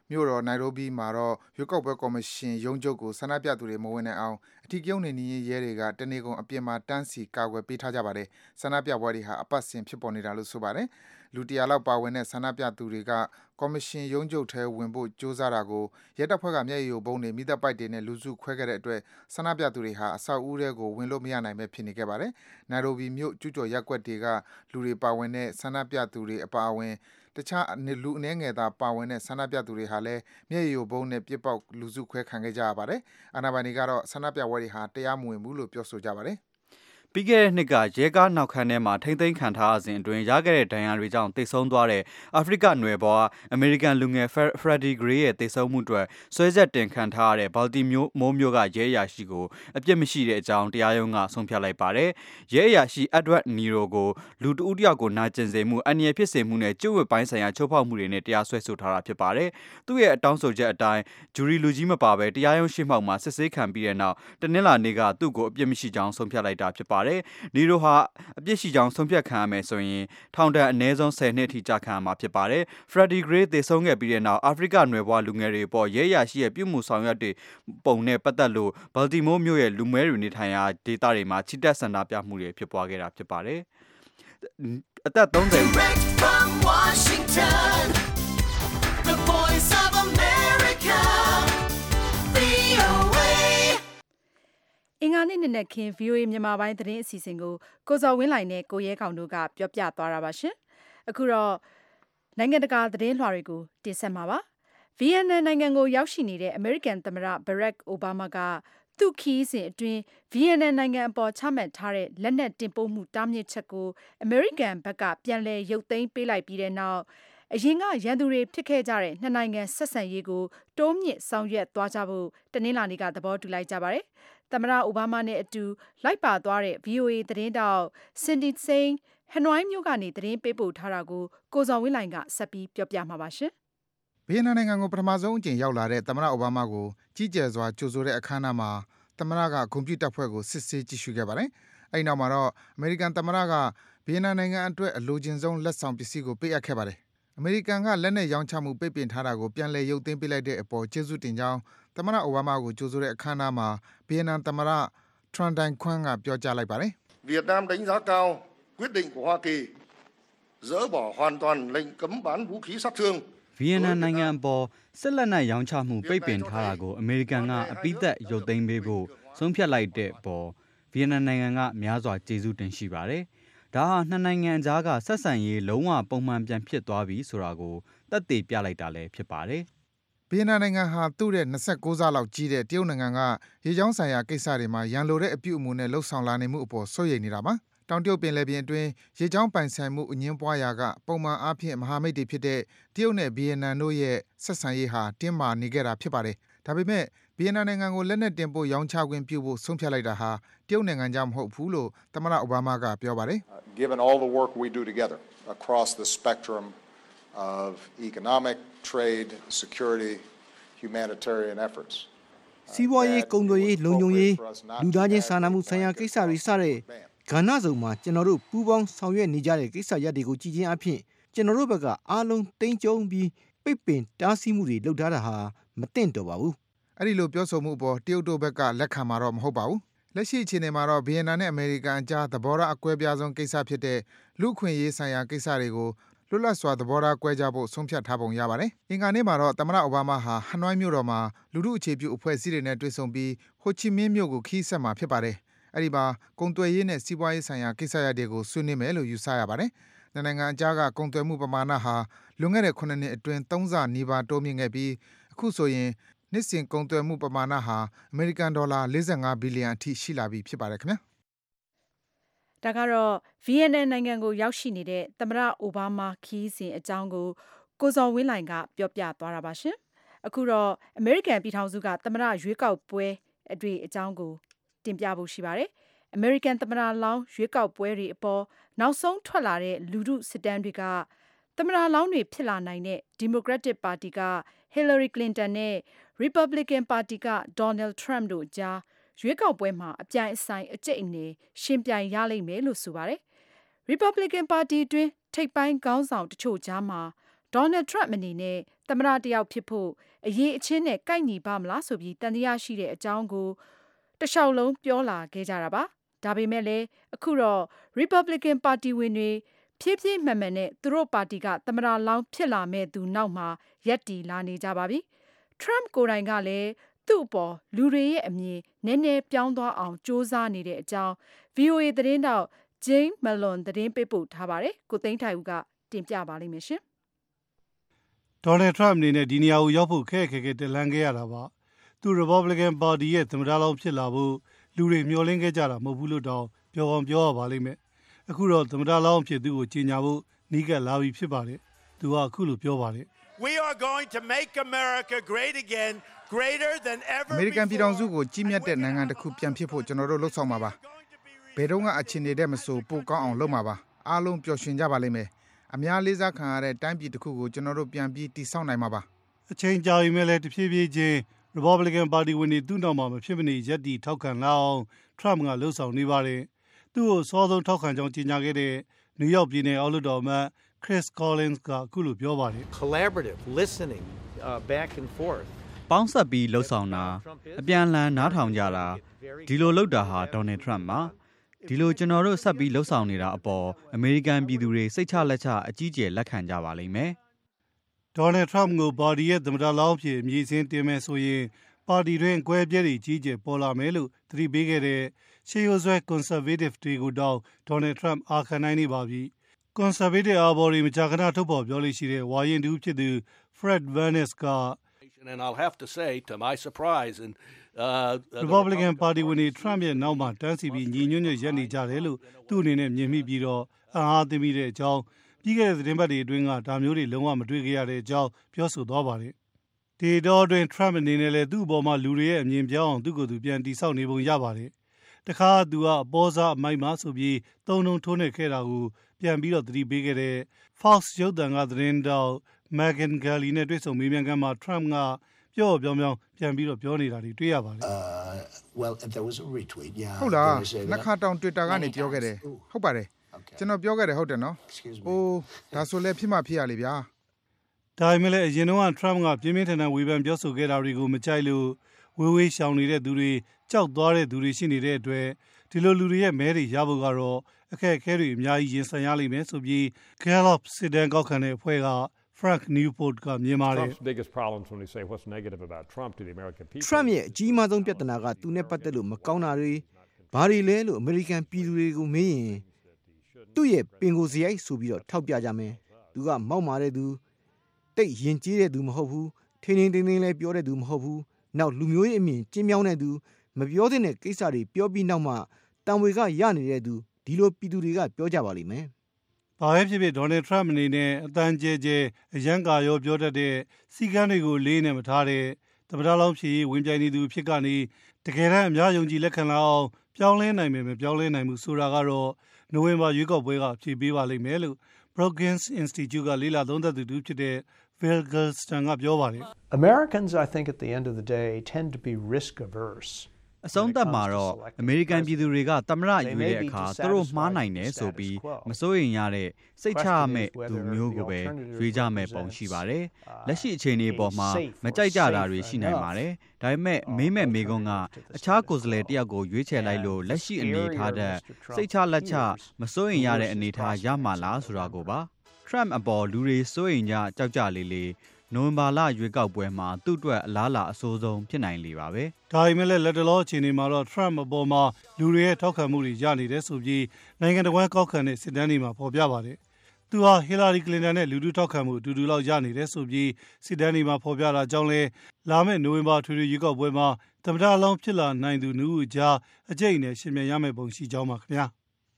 Speaker 3: မြို့တော်နိုင်ရိုဘီမှာတော့ရွေးကောက်ပွဲကော်မရှင်ရုံးချုပ်ကိုဆန္ဒပြသူတွေမဝင်နိုင်အောင်အထီးကျုံနေနေရဲတွေကတနေကုန်အပြင်မှာတန်းစီကာကွယ်ပေးထားကြပါတယ်ဆန္ဒပြပွဲတွေဟာအပတ်စဉ်ဖြစ်ပေါ်နေတာလို့ဆိုပါတယ်လူ100လောက်ပါဝင်တဲ့ဆန္ဒပြသူတွေကကော်မရှင်ရုံးချုပ်ထဲဝင်ဖို့ကြိုးစားတာကိုရဲတပ်ဖွဲ့ကမျက်ရည်ယိုပုံးတွေမိသက်ပိုက်တွေနဲ့လူစုခွဲခဲ့တဲ့အတွက်ဆန္ဒပြသူတွေဟာအဆောက်အဦတွေကိုဝင်လို့မရနိုင်ပဲဖြစ်နေခဲ့ပါတယ်။နိုင်ရိုဘီမြို့ကျူးကျော်ရပ်ကွက်တွေကလူတွေပါဝင်တဲ့ဆန္ဒပြသူတွေအပါအဝင်တခြားလူအနည်းငယ်သာပါဝင်တဲ့ဆန္ဒပြသူတွေဟာလည်းမျက်ရည်ယိုပုံးနဲ့ပြစ်ပေါက်လူစုခွဲခံခဲ့ကြရပါတယ်။အာဏာပိုင်တွေကတော့ဆန္ဒပြပွဲတွေဟာတရားမဝင်ဘူးလို့ပြောဆိုကြပါတယ်။
Speaker 5: ပြီးခဲ့တဲ့နှစ်ကရဲကားနောက်ခန်းထဲမှာထိမ့်သိမ်းခံထားစဉ်အတွင်းရခဲ့တဲ့ဒဏ်ရာတွေကြောင့်တိတ်ဆုံးသွားတဲ့အာဖရိကနွယ်ဘွားအမေရိကန်လူငယ် Freddie Gray ရဲ့တိတ်ဆုံးမှုအတွက်ဆွဲချက်တင်ခံထားရတဲ့ဘာလ်တီမိုးမြို့ကရဲအရာရှိကိုအပြစ်မရှိတဲ့အကြောင်းတရားရုံးကဆုံးဖြတ်လိုက်ပါတယ်။ရဲအရာရှိ Edward Niro ကိုလူတဦးတစ်ယောက်ကိုနာကျင်စေမှုအန္တရာယ်ဖြစ်စေမှုနဲ့ကျုပ်ဝတ်ပိုင်းဆိုင်ရာချိုးဖောက်မှုတွေနဲ့တရားစွဲဆိုထားတာဖြစ်ပါတယ်။သူ့ရဲ့အတောင်းဆိုချက်အတိုင်းဂျူရီလူကြီးမပါဘဲတရားရုံးရှေ့မှောက်မှာစစ်ဆေးခံပြီးတဲ့နောက်တနင်္လာနေ့ကသူ့ကိုအပြစ်မရှိကြောင်းဆုံးဖြတ်လိုက်တာဖြစ်ပါတယ်။နီရိုဟာအပြစ်ရှိကြောင်းဆုံးဖြတ်ခံရမယ်ဆိုရင်ထောင်ဒဏ်အနည်းဆုံး10နှစ်အထိကြာခံရမှာဖြစ်ပါတယ်။ Freddie Gray သေဆုံးခဲ့ပြီးတဲ့နောက်အာဖရိကနွယ်ဘွားလူငယ်တွေပေါ်ရဲရရှိရဲ့ပြုမှုဆောင်ရွက်တွေပုံနဲ့ပတ်သက်လို့ဘာလ်တီမိုးမြို့ရဲ့လူမဲတွေနေထိုင်ရာဒေသတွေမှာချီတက်ဆန္ဒပြမှုတွေဖြစ်ပွားခဲ့တာဖြစ်ပါတယ်။အသက်30 from Washington
Speaker 2: The Voice of America VOA အင်္ဂါနေ့နဲ့ခင် VOA မြန်မာပိုင်းသတင်းအစီအစဉ်ကိုကိုဇော်ဝင်းလိုင်နဲ့ကိုရဲကောင်တို့ကပြောပြသွားတာပါရှင်။အခုတော့နိုင်ငံတကာသတင်းလွှာတွေကိုတင်ဆက်မှာပါ။ဗီယက်နမ်နိုင်ငံကိုရောက်ရှိနေတဲ့ American သမ္မတ Barack Obama ကသူ့ခရီးစဉ်အတွင်းဗီယက်နမ်နိုင်ငံအပေါ်ချမှတ်ထားတဲ့လက်နက်တင်ပို့မှုတားမြစ်ချက်ကို American ဘက်ကပြန်လည်ရုပ်သိမ်းပေးလိုက်ပြီးတဲ့နောက်အရင်ကရန်သူတွေဖြစ်ခဲ့ကြတဲ့နှစ်နိုင်ငံဆက်ဆံရေးကိုတိုးမြင့်ဆောင်ရွက်သွားကြဖို့တနင်္လာနေ့ကသဘောတူလိုက်ကြပါတယ်။သမ္မတအိုဘားမားနဲ့အတူလိုက်ပါသွားတဲ့ VOA သတင်းတောက် Cindy Saine ဟနွိုင်းမြို့ကနေသတင်းပေးပို့ထားတာကိုကိုဇော်ဝင်းလိုင်ကဆက်ပြီးပြောပြမှာပါရှင်
Speaker 3: ။ဗီယက်နမ်နိုင်ငံကိုပထမဆုံးအကြိမ်ရောက်လာတဲ့သမ္မတအိုဘားမားကိုကြီးကျယ်စွာကြိုဆိုတဲ့အခမ်းအနားမှာသမ္မတကဂုဏ်ပြုတပ်ဖွဲ့ကိုစစ်ဆေးကြည့်ရှုခဲ့ပါတယ်။အဲဒီနောက်မှာတော့အမေရိကန်သမ္မတကဗီယက်နမ်နိုင်ငံအတွက်အလိုချင်ဆုံးလက်ဆောင်ပစ္စည်းကိုပေးအပ်ခဲ့ပါတယ်။အမေရိကန်ကလက်နက်ရောင်းချမှုပိတ်ပင်ထားတာကိုပြန်လည်ရုပ်သိမ်းပေးလိုက်တဲ့အပေါ်ကျေးဇူးတင်ကြောင်းသမ္မတအိုဘားမားကိုကြိုဆိုတဲ့အခမ်းအနားမှာဗီယက်နမ်သမ္မတ Tran Dai Quang ကပြောကြားလိုက်ပါတယ်
Speaker 7: ။ Việt Nam đánh giá cao quyết định của Hoa Kỳ dỡ bỏ hoàn toàn lệnh cấm bán vũ khí sát thương
Speaker 5: ဗီယက်နမ်နိုင်ငံအပေါ်စစ်လက်နက်ရောင်းချမှုပိတ်ပင်ထားတာကိုအမေရိကန်ကအပိသက်ရုပ်သိမ်းပေးဖို့ဆုံးဖြတ်လိုက်တဲ့ပေါ်ဗီယက်နမ်နိုင်ငံကများစွာကျေးဇူးတင်ရှိပါတယ်။ဒါဟာနှစ်နိုင်ငံကြားကဆက်ဆံရေးလုံးဝပုံမှန်ပြန်ဖြစ်သွားပြီဆိုတာကိုသက်သေပြလိုက်တာလည်းဖြစ်ပါတယ်
Speaker 3: ။ဗီယက်နမ်နိုင်ငံဟာသူ့ရဲ့29ဆလောက်ကြီးတဲ့တရုတ်နိုင်ငံကရေကြောင်းဆိုင်ရာကိစ္စတွေမှာရန်လိုတဲ့အပြုအမူနဲ့လှုပ်ဆောင်လာနေမှုအပေါ်စိုးရိမ်နေတာပါ။တောင်တရုတ်ပင်လယ်ပြင်အတွင်းရေကြောင်းပိုင်ဆိုင်မှုအငင်းပွားရာကပုံမှန်အားဖြင့်မဟာမိတ်တွေဖြစ်တဲ့တရုတ်နဲ့ဗီယက်နမ်တို့ရဲ့ဆက်ဆံရေးဟာတင်းမာနေခဲ့တာဖြစ်ပါတယ်။ဒါပေမဲ့ဗီယက်နမ်နိုင်ငံကိုလက်နက်တင်ပို့ရောင်းချခွင့်ပြုဖို့ဆုံးဖြတ်လိုက်တာဟာတရုတ်နိုင်ငံကြောင့်မဟုတ်ဘူးလို့သမ္မတအိုဘားမားကပြောပါတယ်
Speaker 4: ။ Given all the work we do together across the spectrum of economic, trade, security, humanitarian efforts
Speaker 8: စီးပွားရေးကုန်သွယ်ရေးလုံခြုံရေးလူသားချင်းစာနာမှုဆိုင်ရာကိစ္စတွေစတဲ့ကဏ္ဍစုံမှာကျွန်တော်တို့ပူးပေါင်းဆောင်ရွက်နေကြတဲ့ကိစ္စရပ်တွေကိုကြည်ချင်းအဖြစ်ကျွန်တော်တို့ဘက်ကအားလုံးတိမ်ကြုံပြီးပိတ်ပင်တားဆီးမှုတွေလုပ်ထားတာဟာမသင့်တော်ပါဘူး
Speaker 3: ။အဲ့ဒီလိုပြောဆိုမှုအပေါ်တရုတ်တို့ဘက်ကလက်ခံမှာတော့မဟုတ်ပါဘူး။လက်ရှိအခြေအနေမှာတော့ဗီယက်နမ်နဲ့အမေရိကန်အကြားသဘောထားအကွဲပြားဆုံးကိစ္စဖြစ်တဲ့လူ့အခွင့်အရေးဆိုင်ရာကိစ္စတွေကိုလွတ်လပ်စွာသဘောထားကွဲကြဖို့ဆုံးဖြတ်ထားပုံရပါတယ်။အင်္ဂါနေ့မှာတော့သမ္မတအိုဘားမားဟာဟနွိုင်းမြို့တော်မှာလူထုအခြေပြုအဖွဲ့အစည်းတွေနဲ့တွေ့ဆုံပြီးဟိုချီမင်းမြို့ကိုခီးဆက်မှာဖြစ်ပါတယ်။အဲဒီမှာကုန်သွယ်ရေးနဲ့စီးပွားရေးဆိုင်ရာကိစ္စရပ်တွေကိုဆွေးနွေးမယ်လို့ယူဆရပါတယ်။နိုင်ငံအကြားကကုန်သွယ်မှုပမာဏဟာလွန်ခဲ့တဲ့9နှစ်အတွင်း3ဆနီးပါးတိုးမြင့်ခဲ့ပြီးအခုဆိုရင်နှစ်စဉ်ကုန်သွယ်မှုပမာဏဟာအမေရိကန်ဒေါ်လာ45ဘီလီယံအထိရှိလာပြီဖြစ်ပါတယ်ခင်ဗျာ
Speaker 2: ။ဒါကတော့ဗီယက်နမ်နိုင်ငံကိုရောက်ရှိနေတဲ့သမ္မတအိုဘားမားခီးစဉ်အကြောင်းကိုကိုဇော်ဝင်းလိုင်ကပြောပြသွားတာပါရှင်။အခုတော့အမေရိကန်ပြည်ထောင်စုကသမ္မတရွေးကောက်ပွဲအကြောင်းကိုတင်ပြဖို့ရှိပါတယ်။ အမေရိကန်သမ္မတလောင်းရွေးကောက်ပွဲတွေအပေါ်နောက်ဆုံးထွက်လာတဲ့လူထုစစ်တမ်းတွေကသမ္မတလောင်းတွေဖြစ်လာနိုင်တဲ့ဒီမိုကရက်တစ်ပါတီကဟီလာရီကလင်တန်နဲ့ရီပတ်ဘလစ်ကန်ပါတီကဒေါ်နယ်ထရမ့်တို့ကြားရွေးကောက်ပွဲမှာအပြိုင်အဆိုင်အကျိတ်အနေရှင်ပြိုင်ရလိမ့်မယ်လို့ဆိုပါတယ်။ ရီပတ်ဘလစ်ကန်ပါတီအတွင်းထိပ်ပိုင်းခေါင်းဆောင်တချို့ကြားမှာဒေါ်နယ်ထရမ့်အနေနဲ့သသမ္မတတယောက်ဖြစ်ဖို့အရေးအချင်းနဲ့ကိုက်ညီပါမလားဆိုပြီးတန်တရားရှိတဲ့အကြောင်းကိုတလျှောက်လုံးပြောလာခဲ့ကြတာပါဒါပေမဲ့လည်းအခုတော့ Republican ပါတီဝင်တွေဖြည်းဖြည်းမှန်မှန်နဲ့သူတို့ပါတီကသမ္မတလောင်းဖြစ်လာမဲ့သူနောက်မှာရပ်တည်လာနေကြပါပြီ။ Trump ကိုယ်တိုင်ကလည်းသူ့အပေါ်လူတွေရဲ့အမြင်နည်းနည်းပြောင်းသွားအောင်စ조사နေတဲ့အကြောင်း VOA သတင်းတောက် Jane Malone သတင်းပေးပို့ထားပါတယ်။ကိုသိန်းထိုင်ဦးကတင်ပြပါလိမ့်မယ်ရှင်။
Speaker 9: Donald Trump အနေနဲ့ဒီနေရာကိုရောက်ဖို့ခက်တက်လန်းခဲ့ရတာပါ။သူ Republican ပါတီရဲ့သမ္မတလောင်းဖြစ်လာဖို့လူတွေမျှော်လင့်ခဲ့ကြတာမဟုတ်ဘူးလို့တောင်ပြောကောင်းပြောရပါလိမ့်မယ်။အခုတော့သမ္မတလောင်းဖြစ်သူကိုကြီးညာဖို့နီးကပ်လာပြီဖြစ်ပါတယ်။သူကအခုလိုပြောပါတယ်။
Speaker 10: We are going to make America great again, greater than ever.
Speaker 3: အမေရိကန်ပြည်ထောင်စုကိုကြီးမြတ်တဲ့နိုင်ငံတစ်ခုပြန်ဖြစ်ဖို့ကျွန်တော်တို့လှုပ်ဆောင်ပါပါ။ဘယ်တော့မှအခြေအနေတဲ့မဆိုပိုကောင်းအောင်လုပ်မှာပါ။အားလုံးပျော်ရွှင်ကြပါလိမ့်မယ်။အများလေးစားခံရတဲ့တိုင်းပြည်တစ်ခုကိုကျွန်တော်တို့ပြန်ပြီးတည်ဆောက်နိုင်မှာပါ
Speaker 9: ။အချိန်ကြာပြီမဲ့လည်းတဖြည်းဖြည်းချင်း Republican ပါတီဝင်တွေသူ့နောက်မှာမဖြစ်မနေရပ်တည်ထောက်ခံလာအောင် Trump ကလှုပ်ဆောင်နေပါတယ်။သူ့ကိုစောဆုံးထောက်ခံကြောင်းကြေညာခဲ့တဲ့ New York ပြည်နယ်အောက်လွှတ်တော်အမတ် Chris Collins ကအခုလိုပြောပါတယ်။
Speaker 11: Collaborative listening back and forth
Speaker 5: ပေါင်းဆက်ပြီးလှုပ်ဆောင်တာအပြန်အလှန်နားထောင်ကြတာဒီလိုလုပ်တာဟာ Donald Trump ပါဒီလိုကျွန်တော်တို့ဆက်ပြီးလှုပ်ဆောင်နေတာအပေါ်အမေရိကန်ပြည်သူတွေစိတ်ချလက်ချအကြီးကျယ်လက်ခံကြပါလိမ့်မယ်
Speaker 9: ။ Donald Trump ကိုပါတီရဲ့သမ္မတလောင်းဖြစ်အမည်စင်းတင်မယ်ဆိုရင်ပါတီတွင်ကွဲပြဲတွေကြီးကျယ်ပေါ်လာမယ်လို့သတိပေးခဲ့တဲ့ရှေးရိုးဆွဲ conservative တွေကိုတော့ Donald Trump အားခံနိုင်နေပါပြီ။ conservative အာဘော်တွေမကြာခဏထုတ်ဖော်ပြောလို့ရှိတဲ့ဝါရင်တူဖြစ်သူ Fred Vance က
Speaker 12: And I'll have to say to my surprise and
Speaker 9: Republican ပါတီဝင်တွေ Trump ရဲ့နောက်မှာတန်းစီပြီးညီညွတ်ညွတ်ရပ်နေကြတယ်လို့သူ့အနေနဲ့မြင်မိပြီးတော့အားသိမိတဲ့အကြောင်းပြီးခဲ့တဲ့သတင်းပတ်တွေအတွင်းကဒါမျိုးတွေလုံးဝမတွေ့ခဲ့ရတဲ့အကြောင်းပြောဆိုသွားပါတယ်။ဒီတော့တွင် Trump အနေနဲ့လည်းသူ့အပေါ်မှာလူတွေရဲ့အမြင်ပြောင်းအောင်သူ့ကိုယ်သူပြန်တိဆောက်နေပုံရပါတယ်။တခါသူကအပေါ်စားအမိုက်မှာဆိုပြီးသုံးထိုးနေခဲ့တာကိုပြန်ပြီးတော့သတိပေးခဲ့တဲ့ Fox ရုပ်သံကသတင်းတောက် Megyn Kelly နဲ့တွေ့ဆုံမေးမြန်းခန်းမှာ Trump ကပြောပြန်ပြီးတော့ပြောနေတာတွေတွေ့ရပါတယ်
Speaker 3: Well there was a retweet yeah ဟုတ်လားနှစ်ခါတောင် Twitter ကနေပြောခဲ့တယ်ဟုတ်ပါတယ်ကျွန်တော်ပြောခဲ့တယ်ဟုတ်တယ်နော်အိုးဒါဆိုလည်းဖြစ်မှဖြစ်ရလေဗျာ
Speaker 9: ဒါပေမဲ့လည်းအရင်တော့ Trump ကပြင်းပြင်းထန်ထန်ဝေဖန်ပြောဆိုခဲ့တာတွေကိုမကြိုက်လို့ဝေးရှောင်နေတဲ့သူတွေကြောက်သွားတဲ့သူတွေရှိနေတဲ့အတွက်ဒီလိုလူတွေရဲ့မဲတွေရဖို့ကတော့အခက်အခဲတွေအများကြီးရင်ဆိုင်ရလိမ့်မယ်ဆိုပြီး Gallup စစ်တမ်းကောက်ခံတဲ့အဖွဲ့ကFrank Newport ကမြင်ပါတယ်
Speaker 8: Trump ရဲ့အကြီးမားဆုံးပြဿနာကသူနဲ့ပတ်သက်လို့မကောင်းတာတွေဘာတွေလဲလို့အမေရိကန်ပြည်သူတွေကိုမေးရင်သူ့ရဲ့ပင်ကိုယ်စရိုက်ဆိုပြီးတော့ထောက်ပြကြမယ်သူကမောက်မာတဲ့သူတိတ်ရင်ကြီးတဲ့သူမဟုတ်ဘူးထင်းထင်းလည်းပြောတဲ့သူမဟုတ်ဘူးနောက်လူမျိုးရေးအမြင်ကျင်းမြောင်းတဲ့သူမပြောသင့်တဲ့ကိစ္စတွေပြောပြီးနောက်မှတံဝေကရနေတဲ့သူဒီလိုပြည်သူတွေကပြောကြပါလိမ့်မယ်
Speaker 9: ဘာပဲဖြစ်ဖြစ် Donald Trump အနေနဲ့အတန်းကျဲကျဲအရန်ကာရောပြောတတ်တဲ့စီကန်းတွေကိုလေးနဲ့မထားတဲ့သမ္မတလောင်းဖြစ်ရေးဝင်ပြိုင်နေသူဖြစ်ကနေတကယ်တမ်းအများယုံကြည်လက်ခံလာအောင်ပြောင်းလဲနိုင်မယ်မပြောင်းလဲနိုင်ဘူးဆိုတာကတော့နိုဝင်ဘာရွေးကောက်ပွဲကဖြေပေးပါလိမ့်မယ်လို့ Brookings Institute ကလေ့လာသုံးသပ်သူတူဖြစ်တဲ့ Phil Gilston ကပြောပါတယ်
Speaker 11: Americans I think at the end of the day tend to be risk averse
Speaker 5: အဆုံးသတ်မှာတော့အမေရိကန်ပြည်သူတွေကသမ္မတရွေးတဲ့အခါသူတို့မှားနိုင်တယ်ဆိုပြီးမစိုးရင်ရတဲ့စိတ်ချရမယ့်သူမျိုးကိုပဲရွေးကြမယ့်ပုံရှိပါတယ်။လက်ရှိအခြေအနေပေါ်မှာမကြိုက်ကြတာတွေရှိနိုင်ပါတယ်။ဒါပေမဲ့မေးခွန်းကအခြားကိုယ်စားလှယ်တယောက်ကိုရွေးချယ်လိုက်လို့လက်ရှိအနေထားတဲ့စိတ်ချလက်ချမစိုးရင်ရတဲ့အနေထားရမှာလားဆိုတာကိုပါ။ Trump အပေါ်လူတွေစိုးရင်ကြောက်ကြလေးနိုဝင်ဘာလရွေးကောက်ပွဲမှာသူ့အတွက်အလားအလာအဆိုးဆုံးဖြစ်နိုင်လေပါပဲ
Speaker 9: ။ဒါပေမဲ့လည်းလက်တလောအခြေအနေမှာတော့ Trump အပေါ်မှာလူတွေရဲ့ထောက်ခံမှုတွေရနေတယ်ဆိုပြီးနိုင်ငံတော်ကောက်ခံတဲ့စစ်တမ်းတွေမှာဖော်ပြပါတယ်။သူဟာ Hillary Clinton နဲ့လူထုထောက်ခံမှုအတူတူလောက်ရနေတယ်ဆိုပြီးစစ်တမ်းတွေမှာဖော်ပြတာကြောင့်လဲလာမယ့်နိုဝင်ဘာထွေထွေရွေးကောက်ပွဲမှာသမ္မတလောင်းဖြစ်လာနိုင်သူနှစ်ဦးကြားအကျိတ်နဲ့ရှင်မြန်ရမယ့်ပုံရှိကြောင်းပါခင်ဗျာ။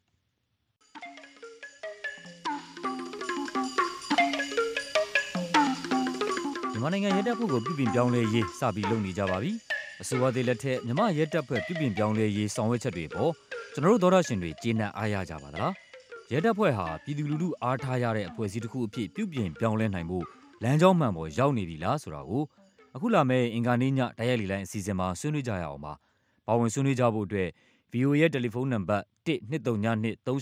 Speaker 13: မြန်မာနိုင်ငံရဲတပ်ဖွဲ့ကိုပြုပြင်ပြောင်းလဲရေးစပြီးလုပ်နေကြပါပြီ။အစိုးရသေးလက်ထက်မြန်မာရဲတပ်ဖွဲ့ပြုပြင်ပြောင်းလဲရေးဆောင်ရွက်ချက်တွေပေါ်ကျွန်တော်တို့သောရရှင်တွေကျေနပ်အားရကြပါသလား။ရဲတပ်ဖွဲ့ဟာပြည်သူလူထုအားထားရတဲ့အဖွဲ့အစည်းတစ်ခုအဖြစ်ပြုပြင်ပြောင်းလဲနိုင်ဖို့လမ်းကြောင်းမှန်ပေါ်ရောက်နေပြီလားဆိုတာကိုအခုလာမယ့်အင်္ဂါနေ့ညတိုက်ရိုက်လေလိုင်းအစီအစဉ်မှာဆွေးနွေးကြရအောင်ပါ။ပါဝင်ဆွေးနွေးကြဖို့အတွက် VOA ရဲ့တယ်လီဖုန်းနံပါတ်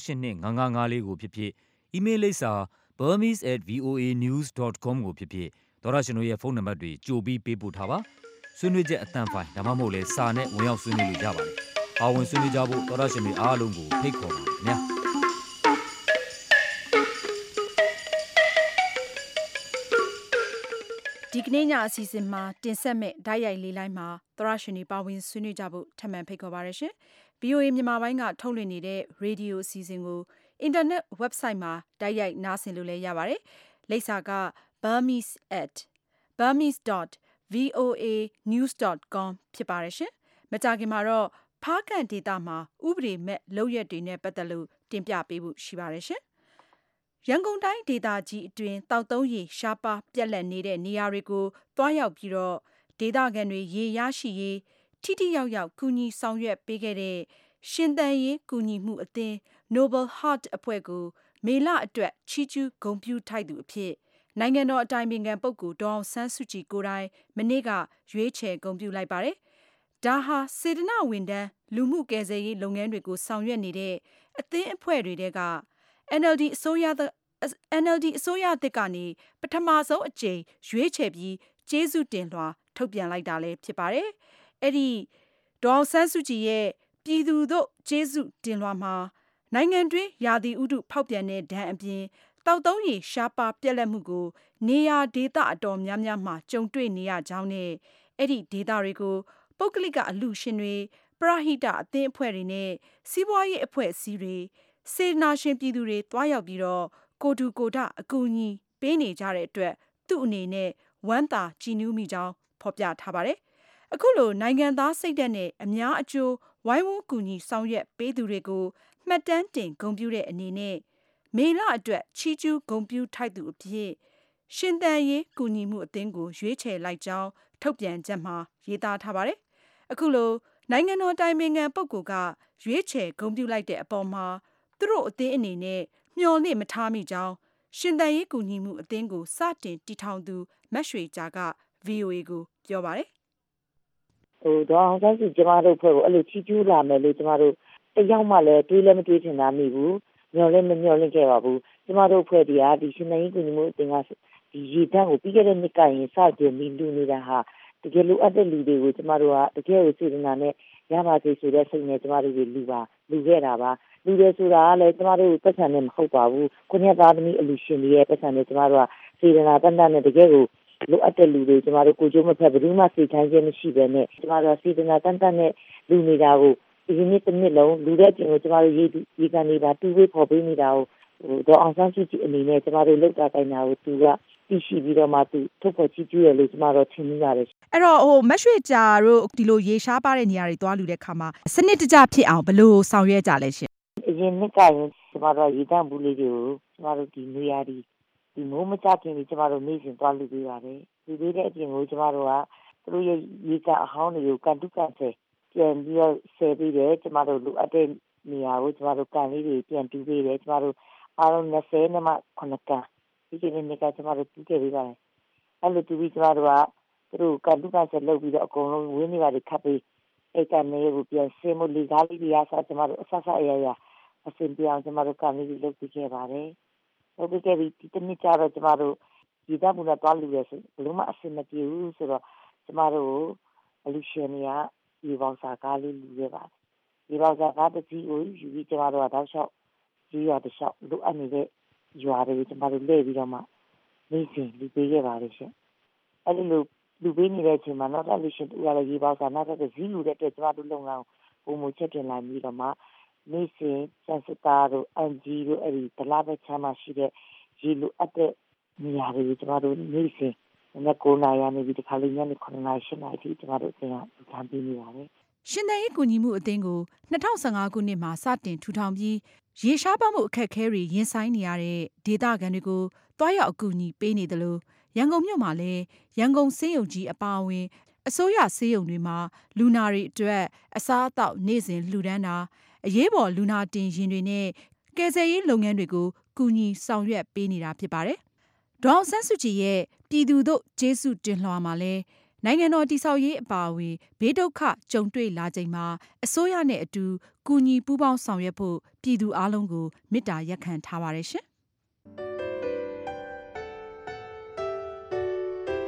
Speaker 13: 12392382554ကိုဖြစ်ဖြစ်အီးမေးလ်လိပ်စာ burmese@voanews.com ကိုဖြစ်ဖြစ်သောရရှင်တို့ရဲ့ဖုန်းနံပါတ်တွေကြိုပြီးပေးပို့ထားပါဆွေးနွေးချက်အတန်ဖိုင်ဒါမှမဟုတ်လဲစာနဲ့ဝင်ရောက်ဆွေးနွေးလို့ရပါတယ်ပါဝင်ဆွေးနွေးကြဖို့သောရရှင်တွေအားလုံးကိုဖိတ်ခေါ်ပါတယ်ခင်ဗျာ
Speaker 2: ဒီကနေ့ညအစီအစဉ်မှာတင်ဆက်မဲ့ဓာတ်ရိုက်လေးလိုင်းမှာသောရရှင်တွေပါဝင်ဆွေးနွေးကြဖို့ထပ်မံဖိတ်ခေါ်ပါရရှင်။ VOA မြန်မာပိုင်းကထုတ်လွှင့်နေတဲ့ရေဒီယိုအစီအစဉ်ကိုအင်တာနက် website မှာဓာတ်ရိုက်နားဆင်လို့လည်းရပါတယ်။လိပ်စာက burmese@voanews.com ဖြစ်ပါတယ်ရှင်။မကြာခင်မှာတော့ဖားကန့်ဒေသမှာဥပဒေမဲ့လုပ်ရက်တွေနဲ့ပတ်သက်လို့တင်ပြပေးဖို့ရှိပါတယ်ရှင်။ရန်ကုန်တိုင်းဒေသကြီးအတွင်းတောက်သုံးရေရှားပါးပြက်လက်နေတဲ့နေရာတွေကိုတွားရောက်ပြီးတော့ဒေသခံတွေရေရရှိရေးထိထိရောက်ရောက်ကူညီဆောင်ရွက်ပေးခဲ့တဲ့ရှင်သန်ရေးကူညီမှုအသင်း Noble Heart အဖွဲ့ကိုမေလအတွက်ချီးကျူးဂုဏ်ပြုထိုက်သူအဖြစ်နိုင်ငံတော်အတိုင်ပင်ခံပုဂ္ဂိုလ်ဒေါ်အောင်ဆန်းစုကြည်ကိုယ်တိုင်မနေ့ကရွေးချယ်ဂုဏ်ပြုလိုက်ပါတယ်။ဒါဟာစေတနာဝန်ထမ်းလူမှုကယ်ဆယ်ရေးလုပ်ငန်းတွေကိုဆောင်ရွက်နေတဲ့အသင်းအဖွဲ့တွေက NLD အစိုးရသစ်ကနေပထမဆုံးအကြိမ်ရွေးချယ်ပြီးကျေးဇူးတင်လွှာထုတ်ပြန်လိုက်တာလည်းဖြစ်ပါတယ်။အဲ့ဒီဒေါ်အောင်ဆန်းစုကြည်ရဲ့ပြည်သူတို့ကျေးဇူးတင်လွှာမှာနိုင်ငံတွင်းရာသီဥတုဖောက်ပြန်တဲ့ဒဏ်အပြင်တောက်သုံးရေရှားပါးပြက်လက်မှုကိုနေရာဒေသအတော်များများမှာကြုံတွေ့နေရကြောင်းနဲ့အဲ့ဒီဒေသတွေကိုပုဂ္ဂလိကအလှူရှင်တွေပရဟိတအသင်းအဖွဲ့တွေနဲ့စီးပွားရေးအဖွဲ့အစည်းတွေစေတနာရှင်ပြည်သူတွေတွားရောက်ပြီးတော့ကိုတူကိုဒအကူအညီပေးနေကြတဲ့အတွက်သူ့အနေနဲ့ဝမ်းသာကြည်နူးမိကြောင်းဖော်ပြထားပါတယ်။အခုလိုနိုင်ငံသားစိတ်ဓာတ်နဲ့အများအကျိုးဝိုင်းဝန်းကူညီဆောင်ရွက်ပေးသူတွေကိုမှတ်တမ်းတင်ဂုဏ်ပြုတဲ့အနေနဲ့မေလအတွက်ချီးကျူးဂုဏ်ပြုထိုက်သူအဖြစ်ရှင်သန်ရေးကူညီမှုအသင်းကိုရွေးချယ်လိုက်ကြောင်းထုတ်ပြန်ချက်မှာရေးသားထားပါတယ်။အခုလိုနိုင်ငံတော်တိုင်ပင်ခံပုဂ္ဂိုလ်ကရွေးချယ်ဂုဏ်ပြုလိုက်တဲ့အပေါ်မှာသူတို့အသင်းအနေနဲ့မျှော်လင့်မထားမိကြောင်းရှင်သန်ရေးကူညီမှုအသင်းကိုစတင်တည်ထောင်သူမတ်ရွှေကြာက VOA ကိုပြောပါတယ်
Speaker 14: ဒေါ်အောင်ဆန်းစုကြည်ကျမတို့ဖွဲ့ကိုအဲ့လိုချီးကျူးလာမယ်လို့ကျမတို့တယောက်မှလည်းတွေးလည်းမတွေးချင်တာမိဘူးမျှော်လည်းမမျှော်လင့်ခဲ့ပါဘူးကျမတို့ဖွဲ့တရားဒီရှင်သန်ရေးကူညီမှုအသင်းကဒီရေတန်းကိုပြီးခဲ့တဲ့နှစ်ကရင်စတင်ပြီးလူနေတာဟာတကယ်လိုအပ်တဲ့လူတွေကိုကျမတို့ကတကယ်ကိုစေတနာနဲ့ရပါစေဆိုတဲ့စိတ်နဲ့ကျမတို့တွေလူခဲ့တာပါလူတွေဆိုတာကလည်းကျမတို့ပတ်စံနဲ့မဟုတ်ပါဘူးခုနှစ်သားသမီးအလူရှင်တွေရဲ့ပတ်စံနဲ့ကျမတို့ကစေတနာတန်တန်နဲ့တကယ်ကိုလိုအပ်တဲ့လူတွေကျမတို့ကိုကြိုးမဖက်ဘယ်သူမှစိတ်ထိုင်းခြင်းမရှိဘဲနဲ့ကျမတို့စေတနာတန်တန်နဲ့လူနေတာကိုဒီနေ့တစ်နှစ်လုံးလူတဲ့ပြင်ကိုကျမတို့ရေကန်နေတာတူဝေးဖော်ပေးနေတာကိုဒေါ်အောင်ဆန်းစုကြည်အနေနဲ့ကျမတို့လောက်တာတိုင်းတာကိုသူကသိရှိပြီးတော့မှသူထုတ်ဖော်ချီးကျူးရလို့ကျမတို့ထင်မိပါတယ်
Speaker 2: အဲ့တော့မတ်ရွှေကြာတို့ဒီလိုရေရှားပါတဲ့နေရာတွေသွားလူတဲ့ခါမှာစနစ်တကျဖြစ်အောင်ဘယ်လိုဆောင်ရွက်ကြလဲရှင်
Speaker 14: အရင်နှစ်ကရင်ကျမတို့ရေတန့်ဘူးလေးတွေကိုကျမတို့ဒီနေရာဒီမိုးမကြခင်ကျမတို့နေ့စဉ်သွားလူပေးပါတယ်လူပေးတဲ့အပြင်ကိုကျမတို့ကသူတို့ရဲ့ရေကအဟောင်းတွေကိုကန်တုကန်ဆယ်ပြန်ပြီးတော့ဆယ်ပေးတယ်ကျမတို့လိုအပ်တဲ့နေရာကိုကျမတို့ကန်လေးတွေပြန်တူးပေးတယ်ကျမတို့အားလုံး20နဲ့မှ9ကန်ဒီကနေ့ကကျမတို့တူးခဲ့ပေးပါတယ်အဲ့လိုတူးပြီးကျမတို့ကသူတို့ကန်တုကန်ဆယ်လုပ်ပြီးတော့အကုန်လုံးဝင်းနေပါတွေခတ်ပေးအဲ့ကန်လေးကိုပြန်ဆင်းမလေကားလေးတွေအားစားကျမတို့အဆဆအရာအစင်ပြောင်းကျမတို့ကန်လေးတွေလုပ်ပြီးခဲ့ပါတယ်လုပ်ပြီးခဲ့ပြီးဒီတစ်နှစ်ကျတော့ကျမတို့ဒီတပ်မှုနဲ့တွားလူရဲဆိုဘယ်လိုမှအဆင်မပြေဘူးဆိုတော့ကျမတို့အလူရှင်တွေကဒီပေါစာကားလေးလူခဲ့ပါတယ်ဒီပေါစာကားတစ်စီးကိုယူပြီးကျမတို့ကတောက်လျှောက်ကြီးရွာတစ်လျှောက်လိုအပ်နေတဲ့ရွာတွေကိုကျမတို့လဲပြီးတော့မှနေ့စဉ်လူပေးခဲ့ပါတယ်ရှင်အဲ့ဒီလိုလူပေးနေတဲ့အချိန်မှာနောက်တစ်လူရှင်တူရတဲ့ရေပေါစာနောက်တစ်စီးလူတဲ့အတွက်ကျမတို့လုပ်ငန်းကိုပုံမချက်တင်လိုက်ပြီးတော့မှနေ့စဉ်စံစတာတို့အန်ဂျီတို့အဲ့ဒီဒလာပဲချမ်းမရှိတဲ့ရေလိုအပ်တဲ့နေရာတွေကိုကျမတို့နေ့စဉ်9နာရီနေပြီးဒီခါလေးညနေ9နာရီ10နာရီထိကျမတို့အပြင်ကခံပေးနေပါတယ်
Speaker 2: ရှင်သန်ရေးကူညီမှုအသင်းကို2015ခုနှစ်မှာစတင်ထူထောင်ပြီးရေရှားပါမှုအခက်အခဲတွေရင်ဆိုင်နေရတဲ့ဒေသခံတွေကိုတွားရောက်အကူအညီပေးနေတယ်လို့ရန်ကုန်မြို့မှာလည်းရန်ကုန်ဆေးရုံကြီးအပါအဝင်အစိုးရဆေးရုံတွေမှာလူနာတွေအတွက်အစားအသောက်နေ့စဉ်လှူဒန်းတာအရေးပေါ်လူနာတင်ယာဉ်တွေနဲ့ကယ်ဆယ်ရေးလုပ်ငန်းတွေကိုကူညီဆောင်ရွက်ပေးနေတာဖြစ်ပါတယ်။ဒေါ်အောင်ဆန်းစုကြည်ရဲ့ပြည်သူတို့ကျေးဇူးတင်လွှာမှာလည်းနိုင်ငံတော်တည်ဆောက်ရေးအပါအဝင်ဘေးဒုက္ခကြုံတွေ့လာချိန်မှာအစိုးရနဲ့အတူကူညီပူးပေါင်းဆောင်ရွက်ဖို့ပြည်သူအားလုံးကိုမေတ္တာရပ်ခံထားပါတယ်ရှင်။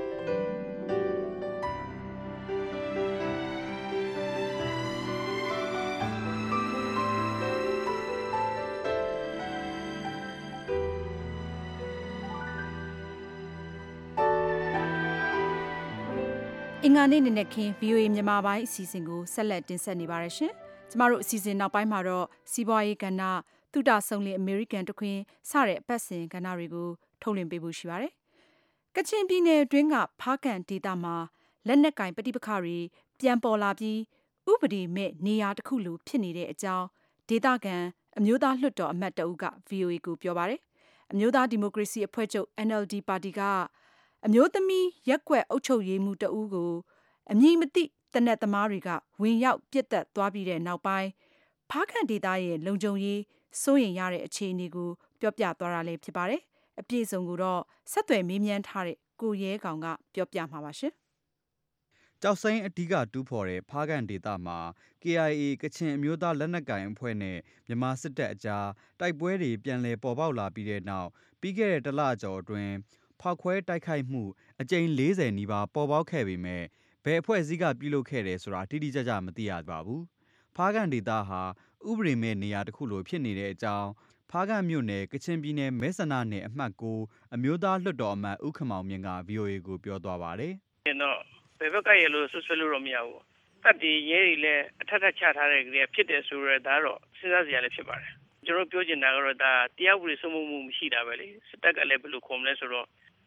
Speaker 2: အင်္ဂါနေ့နေ့နဲ့ခင် VOA မြန်မာပိုင်းအစီအစဉ်ကိုဆက်လက်တင်ဆက်နေပါရရှင်။ကျမတို့အစီအစဉ်နောက်ပိုင်းမှာတော့စီးပွားရေးကဏ္ဍ၊သုတဆုံးလင်အမေရိကန်တခွင်စတဲ့အပတ်စဉ်ကဏ္ဍတွေကိုထုတ်လွှင့်ပေးဖို့ရှိပါတယ်။ကချင်ပြည်နယ်အတွင်းကဖားကန့်ဒေသမှာလက်နက်ကင်ပဋိပက္ခတွေပြန်ပေါ်လာပြီးဥပဒေမဲ့နေရာတစ်ခုလိုဖြစ်နေတဲ့အကြောင်းဒေသခံအမျိုးသားလွှတ်တော်အမတ်တဦးက VOA ကိုပြောပါတယ်။အမျိုးသားဒီမိုကရေစီအဖွဲ့ချုပ် NLD ပါတီကအမျိုးသမီးရက်ကွက်အုပ်ချုပ်ရေးမှူးတဦးကိုအမည်မသိတနက်သမားတွေကဝင်ရောက်ပစ်တက်သွားပြီးတဲ့နောက်ပိုင်းဖားကန့်ဒေသရဲ့လုံခြုံရေးစိုးရိမ်ရတဲ့အခြေအနေကိုပြောပြသွားတာလည်းဖြစ်ပါတယ်။အပြည့်အစုံကိုတော့ဆက်သွယ်မေးမြန်းထားတဲ့ကိုရဲကောင်ကပြောပြမှာပါရှင်
Speaker 5: ။ကြောက်စိမ်းအဓိကတူးဖော်တဲ့ဖားကန့်ဒေသမှာ KIA ကချင်အမျိုးသားလက်နက်ကိုင်အဖွဲ့နဲ့မြန်မာစစ်တပ်အကြားတိုက်ပွဲတွေပြန်လည်ပေါ်ပေါက်လာပြီးတဲ့နောက်ပြီးခဲ့တဲ့တစ်လကျော်အတွင်းဖောက်ခွဲတိုက်ခိုက်မှုအကြိမ်40နီးပါးပေါ်ပေါက်ခဲ့ပေမဲ့ဘယ်အဖွဲ့အစည်းကပြုလုပ်ခဲ့တယ်ဆိုတာတိတိကျကျမသိရပါဘူး။ဖားကန့်ဒေသဟာဥပဒေမဲ့နေရာတစ်ခုလိုဖြစ်နေတဲ့အကြောင်းဖားကန့်မြို့နယ်ကချင်ပြည်နယ်မဲဆန္ဒနယ်အမှတ်9အမျိုးသားလွှတ်တော်အမတ်ဦးခင်မောင်မြင့်က VOA ကိုပြောသွားပါတယ်
Speaker 15: ။ဘယ်ဘက်ကရလို့ဆွဆွလို့တော့မရဘူး။တပ်တွေရဲတွေလည်းအထက်ထက်ချထားတဲ့ကြဖြစ်တယ်ဆိုတော့ဒါတော့စဉ်းစားစရာလည်းဖြစ်ပါတယ်။ကျွန်တော်ပြောချင်တာကတော့ဒါတရားဥပဒေစိုးမိုးမှုမရှိတာပဲလေ။စစ်တပ်ကလည်းဘယ်လိုခုံမလဲဆိုတော့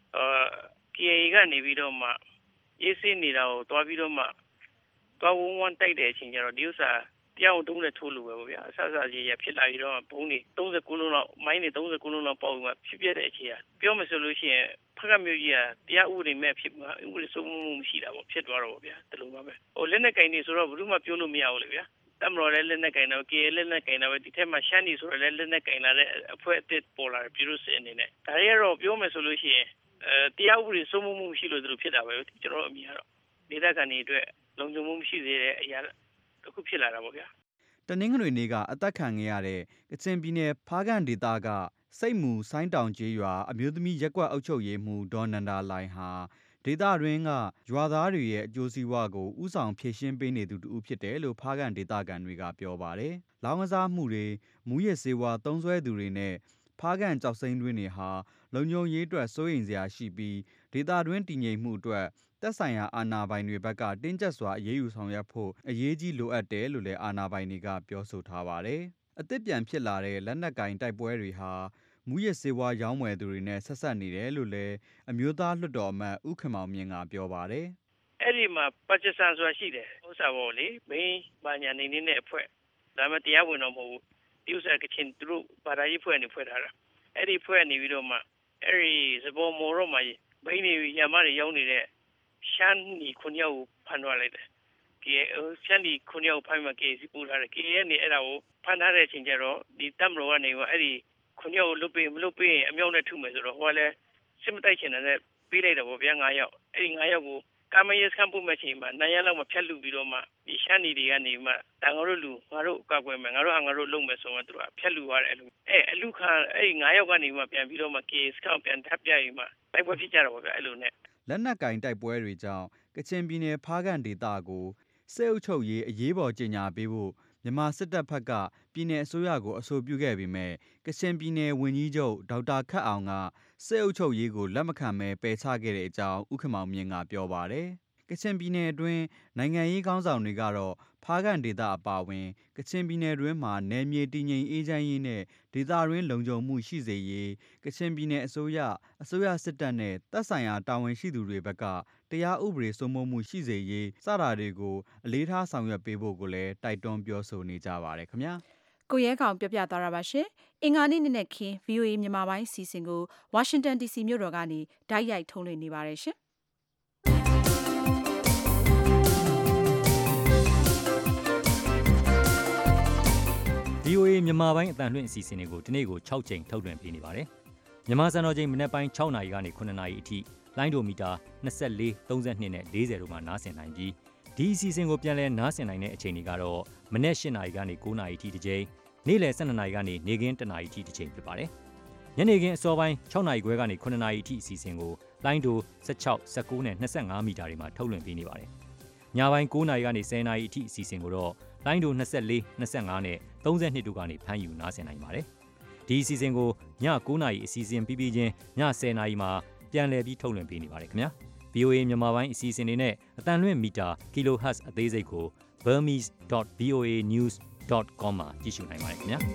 Speaker 15: KIA ကနေပြီးတော့မှရေးစင်းနေတာကိုတွားပြီးတော့မှတွားဝန်းဝန်းတိုက်တဲ့အချိန်ကျတော့ဒီဥစ္စာတရားဥတုံးနဲ့ထိုးလို့ပဲပေါ့ဗျာအဆအကြီးရဖြစ်လာပြီးတော့ဘုံတွေ39လုံးလောက်မိုင်းတွေ39လုံးလောက်ပေါက်ပြီးဖြစ်ပြတဲ့အချိန်ကပြောမှဆိုလို့ရှိရင်ဖက်ကမျိုးကြီးကတရားဥပဒေမဲ့ဖြစ်မှာဥပဒေစိုးမိုးမှုမရှိတာပေါ့ဖြစ်သွားတော့ဗျာဒီလိုပါပဲဟိုလက်နဲ့ကင်နေဆိုတော့ဘယ်သူမှပြောလို့မရဘူးလေဗျာတမတော်လည်းလက်နဲ့ကင်တော့ KIA လက်နဲ့ကင်တော့ဒီထက်မှရှမ်းနေဆိုတော့လည်းလက်နဲ့ကင်လာတဲ့အဖွဲ့အသစ်ပေါ်လာတယ်ပြည်သူစစ်အနေနဲ့ဒါတွေကတော့ပြောမှဆိုလို့ရှိရင်တရားဥပဒေစိုးမိုးမှုမရှိလို့ဒီလိုဖြစ်တာပဲကျွန်တော်အမြင်ကတော့ဒေသခံတွေအတွက်လုံခြုံမှုမရှိသေးတဲ့အရာတစ်ခုဖြစ်လာတာပေါ့ဗျာ
Speaker 5: တနင်္ဂနွေနေ့ကအသက်ခံခဲ့ရတဲ့ကချင်ပြည်နယ်ဖားကန့်ဒေသကစိတ်မူဆိုင်းတောင်ကျေးရွာအမျိုးသမီးရက်ကွက်အုပ်ချုပ်ရေးမှူးဒေါ်နန္ဒာလိုင်ဟာဒေသတွင်းကရွာသားတွေရဲ့အကျိုးစီးပွားကိုဥဆောင်ဖြည့်ရှင်းပေးနေသူတူဖြစ်တယ်လို့ဖားကန့်ဒေသခံတွေကပြောပါတယ်။လောင်းကစားမှုတွေမူရစ်ဆေးဝါးသုံးစွဲသူတွေနဲ့ဖားကန့်ကြောက်စိမ်းတွင်းတွေဟာလုံခြုံရေးအတွက်စိုးရိမ်စရာရှိပြီးဒေသတွင်းတည်ငြိမ်မှုအတွက်သက်ဆိုင်ရာအာဏာပိုင်တွေဘက်ကတင်းကျပ်စွာအရေးယူဆောင်ရွက်ဖို့အရေးကြီးလိုအပ်တယ်လို့လည်းအာဏာပိုင်တွေကပြောဆိုထားပါတယ်။အသစ်ပြန်ဖြစ်လာတဲ့လက်နက်ကင်တိုက်ပွဲတွေဟာမူရစ်ဆေးဝါးရောင်းဝယ်သူတွေနဲ့ဆက်ဆက်နေတယ်လို့လည်းအမျိုးသားလွှတ်တော်အမတ်ဦးခင်မောင်မြင့်ကပြောပါတယ်
Speaker 15: ။အဲ့ဒီမှာပါချစ်ဆန်ဆိုတာရှိတယ်ဥစ္စာပေါ့လေမင်းဘာညာနေနေတဲ့အဖွဲ့ဒါမှတရားဝင်တော့မဟုတ်ဘူးဒီဥစ္စာကချင်းသူတို့ဘာသာရေးဖွဲ့နေဖွဲ့ထားတာအဲ့ဒီဖွဲ့နေပြီးတော့မှအဲ့ဒီစပေါ်မော်ရောမှာဘိန်းတွေရမတွေရောင်းနေတဲ့ရှမ်းဒီခုနှစ်ယောက်ဖမ်းသွားလိုက်တယ်။ရှမ်းဒီခုနှစ်ယောက်ဖမ်းမှကေစီပူလာတယ်။ကေကနေအဲ့ဒါကိုဖမ်းထားတဲ့အချိန်ကျတော့ဒီတပ်မတော်ကနေကအဲ့ဒီခုနှစ်ယောက်လွတ်ပေးမလွတ်ပေးအမြောက်နဲ့ထုမယ်ဆိုတော့ဟိုကလည်းစစ်မတိုက်ချင်တဲ့ပေးလိုက်တော့ဗျာ9ယောက်။အဲ့ဒီ9ယောက်ကိုကာမရေးစခန်းပို့မဲ့ချိန်မှာနိုင်ရလောက်မှဖြတ်လူပြီးတော့မှဒီရှမ်းဒီတွေကနေမှတန်ငါတို့လူငါတို့ကောက်ွယ်မယ်ငါတို့လုပ်မယ်ဆိုမှသူကဖြတ်လူသွားတယ်အလူခံအဲ့ဒီ9ယောက်ကနေမှပြန်ပြီးတော့မှကေစခန်းပြန်ထပ်ပြရင်မှတိုက်ပွဲဖြစ်ကြတော့ဗျာအဲ့လိုနဲ့
Speaker 5: လက်နက်ကင်တိုက်ပွဲတွေကြောင့်ကချင်ပြည်နယ်ဖားကန့်ဒေသကိုစစ်အုပ်ချုပ်ရေးအရေးပေါ်ကြေညာပေးဖို့မြန်မာစစ်တပ်ဘက်ကပြည်내အစိုးရကိုအဆိုပြုခဲ့ပေမဲ့ကချင်ပြည်နယ်ဝန်ကြီးချုပ်ဒေါက်တာခတ်အောင်ကစစ်အုပ်ချုပ်ရေးကိုလက်မခံဘဲပယ်ချခဲ့တဲ့အကြောင်းဦးခင်မောင်မြင့်ကပြောပါတယ်။ကချင်ပြည်နယ်အတွင်းနိုင်ငံရေးခေါင်းဆောင်တွေကတော့ဖားကန့်ဒေသအပါအဝင်ကချင်ပြည်နယ်တွင်းမှာနယ်မြေတည်ငြိမ်အေးချမ်းရေးနဲ့ဒေသတွင်းလုံခြုံမှုရှိစေရေးကချင်ပြည်နယ်အစိုးရစစ်တပ်နဲ့သက်ဆိုင်ရာတာဝန်ရှိသူတွေဘက်ကတရားဥပဒေစိုးမိုးမှုရှိစေရေးစတာတွေကိုအလေးထားဆောင်ရွက်ပေးဖို့ကိုလည်းတိုက်တွန်းပြောဆိုနေကြပါတယ်ခင်ဗျာ
Speaker 2: ။ကိုရဲကောင်ပြောပြသွားတာပါရှင်။အင်္ဂါနေ့နဲ့ခင် VOA မြန်မာပိုင်းစီစဉ်ကို Washington DC မြို့တော်ကနေတိုက်ရိုက်ထုတ်လွှင့်နေပါတယ်ရှင်။
Speaker 13: VOA မြန်မာပိုင်းအတန်လွှင့်အစီအစဉ်တွေကိုဒီနေ့ကို6ချိန်ထုတ်လွှင့်ပေးနေပါတယ်။မြန်မာစံတော်ချိန်မနက်ပိုင်း6နာရီကနေ9နာရီအထိလိုင်းဒိုမီတာ24 32နဲ့40တို့မှာနားဆင်နိုင်ပြီးဒီအစီအစဉ်ကိုပြန်လည်နားဆင်နိုင်တဲ့အချိန်တွေကတော့မနက်8နာရီကနေ9နာရီအထိတစ်ချိန်နေ့လယ်12နာရီကနေနေ့ခင်း1နာရီအထိတစ်ချိန်ဖြစ်ပါတယ်။ညနေခင်းအစောပိုင်း6နာရီခွဲကနေ9နာရီအထိအစီအစဉ်ကိုလိုင်းဒို16 19နဲ့25မီတာတွေမှာထုတ်လွှင့်ပေးနေပါတယ်။ညပိုင်း9နာရီကနေ10နာရီအထိအစီအစဉ်ကိုတော့လိုင်းဒို24 25နဲ့32တို့ကနေဖမ်းယူနားဆင်နိုင်ပါတယ်။ဒီအစီအစဉ်ကိုည9နာရီအစီအစဉ်ပြီးပြီးချင်းည10နာရီမှာပြန်လည်ပြီးထုတ်လွှင့်ပေးနေပါတယ်ခင်ဗျာ။ VOA မြန်မာပိုင်းအစီအစဉ်တွေနဲ့အတန်လွင့်မီတာ kilohertz အသေးစိတ်ကို burmese.voanews.com မှာကြည့်ရှုနိုင်ပါတယ်ခင်ဗျာ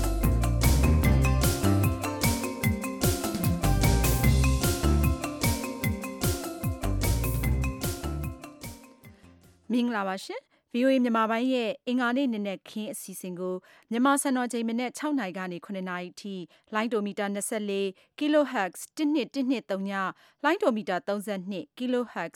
Speaker 2: မင်္ဂလာပါရှင် VOA မြန်မာပိုင်းရဲ့အင်္ဂါနေ့နေ့နဲ့ခင်းအစီအစဉ်ကိုမြန်မာစံတော်ချိန်မနေ့6နာရီကနေ9နာရီအထိလိုင်းဒိုမီတာ24 kHz 1213ညလိုင်းဒိုမီတာ32 kHz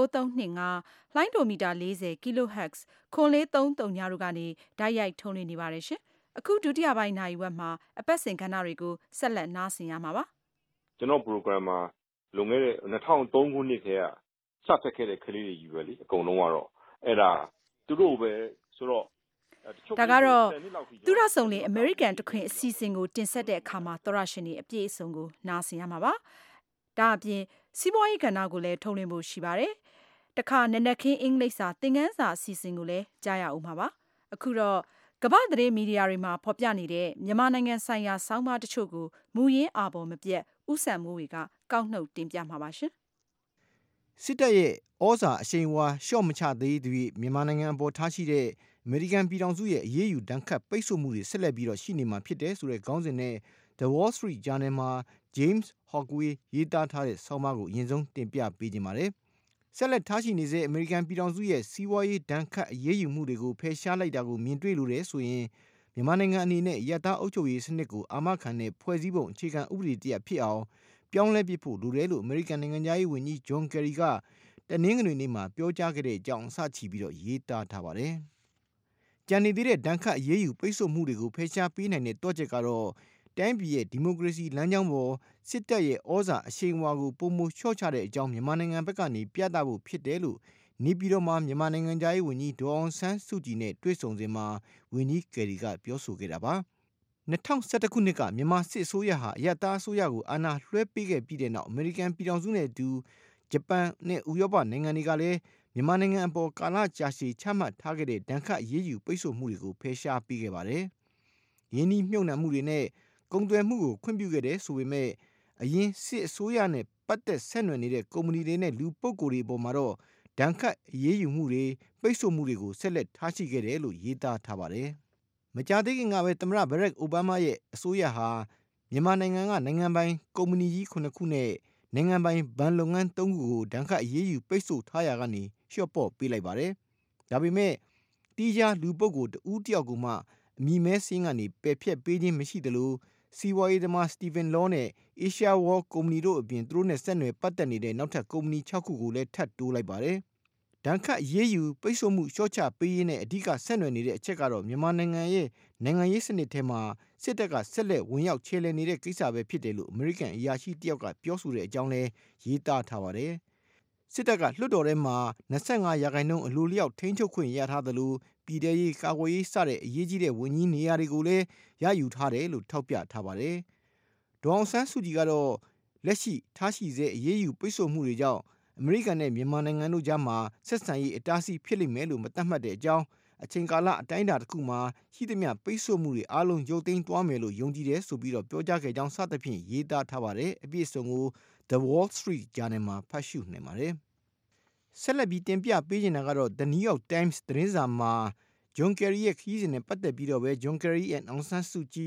Speaker 2: 9325လိုင်းဒိုမီတာ40 kHz 9433ညတို့ကနေဓာတ်ရိုက်ထုံးနေပါတယ်ရှင်အခုဒုတိယပိုင်းနိုင်ဝက်မှာအပတ်စဉ်ကဏ္ဍတွေကိုဆက်လက်နားဆင်ရမှာပါ
Speaker 16: ကျွန်တော် program မှာလွန်ခဲ့တဲ့2003ခုနှစ်ထဲကစတက်ခဲ့တဲ့ကလေးတွေကြီးပဲလေအကုန်လုံးကတော့အဲ့ဒါသူတို့ပဲဆိုတော့
Speaker 2: ဒါကတော့သူရဆောင်လေ American တခွင်အစီအစဉ်ကိုတင်ဆက်တဲ့အခါမှာသောရရှင်တွေအပြည့်အစုံကိုနားဆင်ရမှာပါဒါအပြင်စီးပွားရေးကဏ္ဍကိုလည်းထုံးလင်းဖို့ရှိပါတယ်တခါနနက်ခင်းအင်္ဂလိပ်စာသင်ခန်းစာအစီအစဉ်ကိုလည်းကြားရအောင်ပါပါအခုတော့ကမ္ဘာသတင်းမီဒီယာတွေမှာဖော်ပြနေတဲ့မြန်မာနိုင်ငံဆိုင်ရာဆောင်းပါးတချို့ကိုမူရင်းအာဘော်မပြတ်ဥဆန်မိုးတွေကကောက်နှုတ်တင်ပြမှာပါရှင်
Speaker 8: စစ်တပ်ရဲ့ဩဇာအရှိန်အဝါရှော့မချသေးသူမြန်မာနိုင်ငံအပေါ်ထားရှိတဲ့အမေရိကန်ပြည်ထောင်စုရဲ့အရေးယူဒဏ်ခတ်ပိတ်ဆို့မှုတွေဆက်လက်ပြီးတော့ရှိနေမှာဖြစ်တယ်ဆိုတဲ့ခေါင်းစဉ်နဲ့ The Wall Street Journal မှာ James Hawkey ရေးသားထားတဲ့ဆောင်းပါးကိုအရင်ဆုံးတင်ပြပေးခြင်းပါတယ်။ဆက်လက်ထားရှိနေစေအမေရိကန်ပြည်ထောင်စုရဲ့စီးပွားရေးဒဏ်ခတ်အရေးယူမှုတွေကိုဖယ်ရှားလိုက်တာကိုမြင်တွေ့လို့တယ်ဆိုရင်မြန်မာနိုင်ငံအနေနဲ့ရတာအုပ်ချုပ်ရေးစနစ်ကိုအာမခံတဲ့ဖွဲ့စည်းပုံအခြေခံဥပဒေတရပ်ဖြစ်အောင်ပြောင်းလဲပြဖို့လိုတယ်လို့အမေရိကန်နိုင်ငံသားရေးဝန်ကြီးဂျွန်ကယ်ရီကတနင်္ဂနွေနေ့မှာပြောကြားခဲ့တဲ့အကြောင်းအစချီပြီးတော့ရေးသားထားပါတယ်။ကြံနေသေးတဲ့ဒဏ်ခတ်အရေးယူပိတ်ဆို့မှုတွေကိုဖယ်ရှားပေးနိုင်တဲ့တော့ချက်ကတော့တိုင်းပြည်ရဲ့ဒီမိုကရေစီလမ်းကြောင်းပေါ်စစ်တပ်ရဲ့ဩဇာအရှိန်အဝါကိုပုံမလျှော့ချတဲ့အကြောင်းမြန်မာနိုင်ငံဘက်ကနေပြသဖို့ဖြစ်တယ်လို့နေပြည်တော်မှာမြန်မာနိုင်ငံသားရေးဝန်ကြီးဒေါ်အောင်ဆန်းစုကြည်နဲ့တွေ့ဆုံစဉ်မှာဝန်ကြီးကယ်ရီကပြောဆိုခဲ့တာပါ။2011ခုနှစ်ကမြန်မာစစ်အစိုးရဟာအရပ်သားအစိုးရကိုအာဏာလွှဲပေးခဲ့ပြီးတဲ့နောက်အမေရိကန်ပြည်ထောင်စုနဲ့အတူဂျပန်နဲ့ဥရောပနိုင်ငံတွေကလည်းမြန်မာနိုင်ငံအပေါ်ကာလကြာရှည်ချမှတ်ထားခဲ့တဲ့ဒဏ်ခတ်အရေးယူပိတ်ဆို့မှုတွေကိုဖယ်ရှားပေးခဲ့ပါတယ်။ယင်းဒီမြုပ်နှံမှုတွေနဲ့ကုန်သွယ်မှုကိုခွင့်ပြုခဲ့တယ်ဆိုပေမဲ့အရင်စစ်အစိုးရနဲ့ပတ်သက်ဆက်နွယ်နေတဲ့ကုမ္ပဏီတွေနဲ့လူပုဂ္ဂိုလ်တွေအပေါ်မှာတော့ဒဏ်ခတ်အရေးယူမှုတွေပိတ်ဆို့မှုတွေကိုဆက်လက်ထားရှိခဲ့တယ်လို့ရေးသားထားပါတယ်။မကြာသေးခင်ကပဲသမ္မတဘရက်အိုဘားမားရဲ့အစိုးရဟာမြန်မာနိုင်ငံကနိုင်ငံပိုင်ကုမ္ပဏီကြီး9ခုနဲ့နိုင်ငံပိုင်ဘဏ်လုပ်ငန်း3ခုကိုဒဏ်ခတ်အရေးယူပိတ်ဆို့ထားရကနေလျှော့ပေါ့ပေးလိုက်ပါတယ်။ဒါပေမဲ့တီးခြားလူပုဂ္ဂိုလ်တဦးတယောက်ကိုမှအမည်မဲစင်းကနေပယ်ဖျက်ပေးခြင်းမရှိသလိုစီးပွားရေးသမားစတီဗင်လောနဲ့ Asia World ကုမ္ပဏီတို့အပြင်သူတို့နဲ့ဆက်နွယ်ပတ်သက်နေတဲ့နောက်ထပ်ကုမ္ပဏီ6ခုကိုလည်းထပ်တိုးလိုက်ပါတယ်။ဒဏ်ခတ်အရေးယူပိတ်ဆို့မှုလျှော့ချပေးရေးနဲ့အဓိကဆက်နွယ်နေတဲ့အချက်ကတော့မြန်မာနိုင်ငံရဲ့နိုင်ငံရေးစနစ်ထဲမှာစစ်တပ်ကဆက်လက်ဝင်ရောက်ခြေလှယ်နေတဲ့ကိစ္စပဲဖြစ်တယ်လို့အမေရိကန်အရာရှိတယောက်ကပြောဆိုတဲ့အကြောင်းလည်းရေးသားထားပါတယ်။စစ်တပ်ကလွှတ်တော်ထဲမှာ25%အလိုလျောက်ထိန်းချုပ်ခွင့်ရထားသလိုပြည်ထရေးကာကွယ်ရေးစတဲ့အရေးကြီးတဲ့ဝန်ကြီးနေရာတွေကိုလည်းရယူထားတယ်လို့ထောက်ပြထားပါတယ်။ဒေါအောင်ဆန်းစုကြည်ကတော့လက်ရှိထားရှိစေအရေးယူပိတ်ဆို့မှုတွေကြောင့်အမေရိကန်နဲ့မြန်မာနိုင်ငံတို့ကြားမှာဆက်ဆံရေးအတားအဆီးဖြစ်လိမ့်မယ်လို့မသတ်မှတ်တဲ့အကြောင်းအချိန်ကာလအတိုင်းအတာတစ်ခုမှာရှိသမျှပိတ်ဆို့မှုတွေအားလုံးရုပ်သိမ်းသွားမယ်လို့ယုံကြည်တယ်ဆိုပြီးတော့ပြောကြားခဲ့ကြောင်းစသဖြင့်ရေးသားထားပါတယ်။အပြည့်အစုံကို The Wall Street Journal မှာဖတ်ရှုနိုင်ပါတယ်။ဆက်လက်ပြီးတင်ပြပေးနေတာကတော့ The New York Times သတင်းစာမှာဂျွန်ကယ်ရီရဲ့ခရီးစဉ်နဲ့ပတ်သက်ပြီးတော့ပဲဂျွန်ကယ်ရီand Aung San Suu Kyi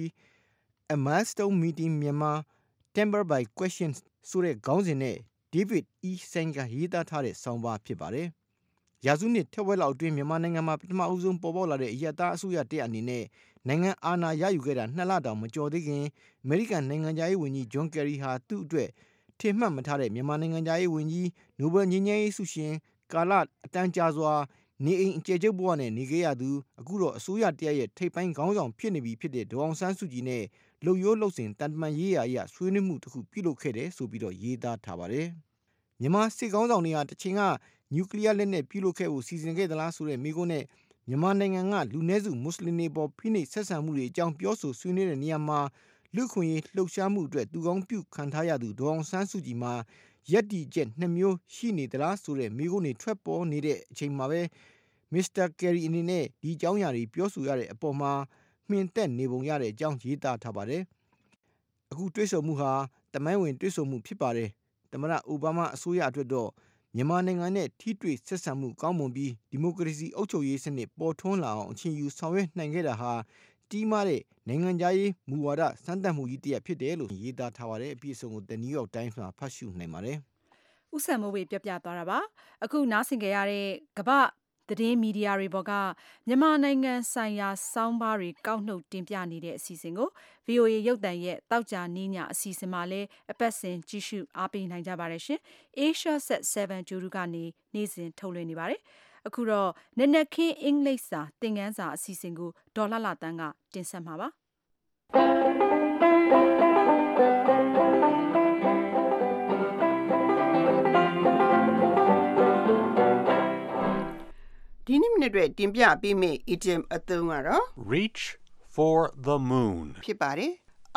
Speaker 8: A Milestone Meeting Myanmar Tempered by Questions ဆိုတဲ့ခေါင်းစဉ်နဲ့ David E. Seng ကရေးသားထားတဲ့ဆောင်းပါးဖြစ်ပါတယ်။ရာစုနှစ်ထက်ဝက်လောက်အတွင်းမြန်မာနိုင်ငံမှာပထမအဆုံးပေါ်ပေါက်လာတဲ့အရပ်သားအစိုးရတစ်အနေနဲ့နိုင်ငံအာဏာရယူခဲ့တာ2လတောင်မကျော်သေးခင်အမေရိကန်နိုင်ငံသားရေးဝန်ကြီးဂျွန်ကယ်ရီဟာသူ့အတွက်ထင်မှတ်မထားတဲ့မြန်မာနိုင်ငံသားရေးဝန်ကြီးနိုဘယ်ငြိမ်းချမ်းရေးဆုရှင်ကာလအတန်းကြာစွာနေအိမ်အကျယ်ချုပ်ဘဝနဲ့နေခဲ့ရသူအခုတော့အစိုးရတရက်ရဲ့ထိပ်ပိုင်းခေါင်းဆောင်ဖြစ်နေပြီဖြစ်တဲ့ဒေါအောင်ဆန်းစုကြည်နဲ့လှုပ်ရိုးလှုပ်စဉ်တန်တမန်ရေးရာအရဆွေးနွေးမှုတစ်ခုပြုလုပ်ခဲ့တယ်ဆိုပြီးတော့ရေးသားထားပါတယ်။မြန်မာစစ်ခေါင်းဆောင်တွေကတချိန်ကနျူကလ িয়ার လက်နက်ပြုလုပ်ခဲ့ဖို့စီစဉ်ခဲ့သလားဆိုတဲ့မေးခွန်းနဲ့မြန်မာနိုင်ငံကလူနည်းစုမွတ်စလင်တွေပေါ်ဖိနှိပ်ဆက်ဆံမှုတွေအကြောင်းပြောဆိုဆွေးနွေးတဲ့နေရာမှာလူခွင့်ရေးလှုပ်ရှားမှုအတွက်သူကောင်းပြုခံထားရသူဒေါအောင်ဆန်းစုကြည်မှာရက်တီချက်2မျိုးရှိနေသလားဆိုတဲ့မေးခွန်းတွေထွက်ပေါ်နေတဲ့အချိန်မှာပဲမစ္စတာကယ်ရီအနေနဲ့ဒီအကြောင်းအရာတွေပြောဆိုရတဲ့အပေါ်မှာမှင်သက်နေပုံရတဲ့အကြောင်းရေးသားထားပါတယ်။အခုတွေ့ဆုံမှုဟာတမိုင်းဝင်တွေ့ဆုံမှုဖြစ်ပါတယ်။သမ္မတအိုဘားမားအစိုးရအတွက်တော့မြန်မာနိုင်ငံနဲ့ထိတွေ့ဆက်ဆံမှုကောင်းမွန်ပြီးဒီမိုကရေစီအုပ်ချုပ်ရေးစနစ်ပေါ်ထွန်းလာအောင်အချိန်ယူဆောင်ရွက်နိုင်ခဲ့တာဟာကြီးမားတဲ့နိုင်ငံခြားရေးမူဝါဒစမ်းသပ်မှုကြီးတစ်ရပ်ဖြစ်တယ်လို့ရေးသားထားပါတယ်အပြည့်အစုံကို The New York Times မှာဖတ်ရှုနိုင်ပါတယ်
Speaker 2: ဥဆန်မိုးဝေပြပြသွားတာပါအခုနားဆင်ကြရတဲ့ကမ္ဘာသတင်းမီဒီယာတွေပေါ်ကမြန်မာနိုင်ငံဆိုင်ရာစောင်းပါးတွေကောက်နှုတ်တင်ပြနေတဲ့အစီအစဉ်ကို VOA ရုပ်သံရဲ့တောက်ကြနည်းညအစီအစဉ်မှာလည်းအပတ်စဉ်ကြည့်ရှုအားပေးနိုင်ကြပါတယ်ရှင် Asia Set 7 ဂျူရူကနေနေ့စဉ်ထုတ်လွှင့်နေပါတယ်အခုတော့နက်နက်ခင်းအင်္ဂလိပ်စာသင်ခန်းစာအစီအစဉ်ကိုဒေါ်လှတန်းကတင်ဆက်မှာပါ
Speaker 17: ဒီနေ့မနေ့အတွက်တင်ပြပေးမယ့် idiom အသုံးကတော့
Speaker 11: reach for the moon
Speaker 17: ဖြစ်ပါတယ်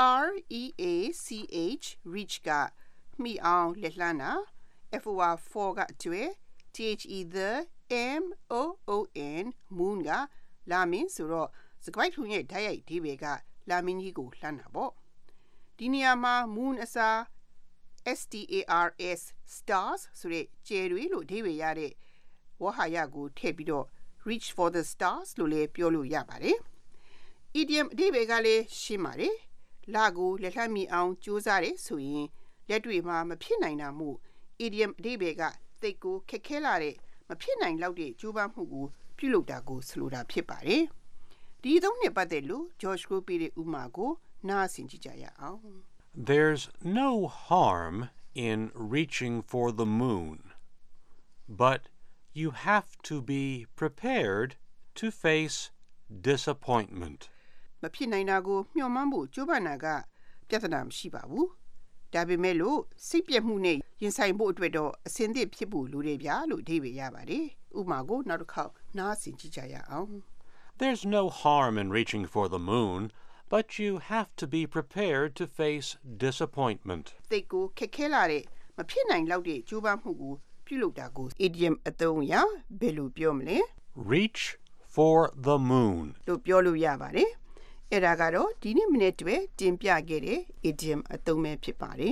Speaker 17: REACH reach ကမိအောင်လက်လှမ်းတာ for ကကျွဲ the MOON moon ကလာမင်းဆိုတော့စကွိုက်ထုံရဲ့ဓာတ်ရိုက်ဒီဘေကလာမင်းကြီးကိုလှမ်းတာပေါ့ဒီနေရာမှာ moon အစား STARS stars ဆိုတဲ့ကျယ်တွေလို့ဒီဘေရတဲ့ဝါဟာရကိုထည့်ပြီးတော့ reach for the stars လို့လည်းပြောလို့ရပါတယ် idiom အဓိပ္ပာယ်ကလည်းရှင်းပါတယ်လာကိုလက်လှမ်းမီအောင်ကြိုးစားတယ်ဆိုရင်လက်တွေ့မှာမဖြစ်နိုင်တာမို့ idiom အဓိပ္ပာယ်ကသိကိုခက်ခဲလာတဲ့မဖြစ်နိုင်လောက်တဲ့ကြိုးပမ်းမှုကိုပြုလုပ်တာကိုဆိုလိုတာဖြစ်ပါတယ်ဒီသုံးနဲ့ပတ်သက်လို့ George ကိုပေးတဲ့ဥပမာကိုနားဆင်ကြည့်ကြရအောင်
Speaker 11: There's no harm in reaching for the moon, but you have to be prepared to face disappointment.
Speaker 17: မဖြစ်နိုင်တာကိုမျှော်မှန်းဖို့ကြိုးပမ်းတာကပြဿနာမရှိပါဘူးဒါပေမဲ့လို့စိတ်ပြတ်မှုနဲ့ရင်ဆိုင်ဖို့အတွက်တော့အစင်းသစ်ဖြစ်ဖို့လိုတယ်ဗျာလို့အဓိပ္ပာယ်ရပါတယ်ဥပမာကိုနောက်တစ်ခေါက်နားဆင်ကြည့်ကြရအောင်
Speaker 11: There's no harm in reaching for the moon, but you have to be prepared to face disappointment.
Speaker 17: သိကိုခက်ခဲလာတဲ့မဖြစ်နိုင်လောက်တဲ့ကြိုးပမ်းမှုကိုပြုလုပ်တာကို idiom အသုံးအရဘယ်လိုပြောမလဲ
Speaker 11: Reach for the moon
Speaker 17: လို့ပြောလို့ရပါတယ်အဲ့ဒါကတော့ဒီနေ့မနေ့တည်းတင်ပြခဲ့တဲ့ idiom အသုံးပဲဖြစ်ပါတယ်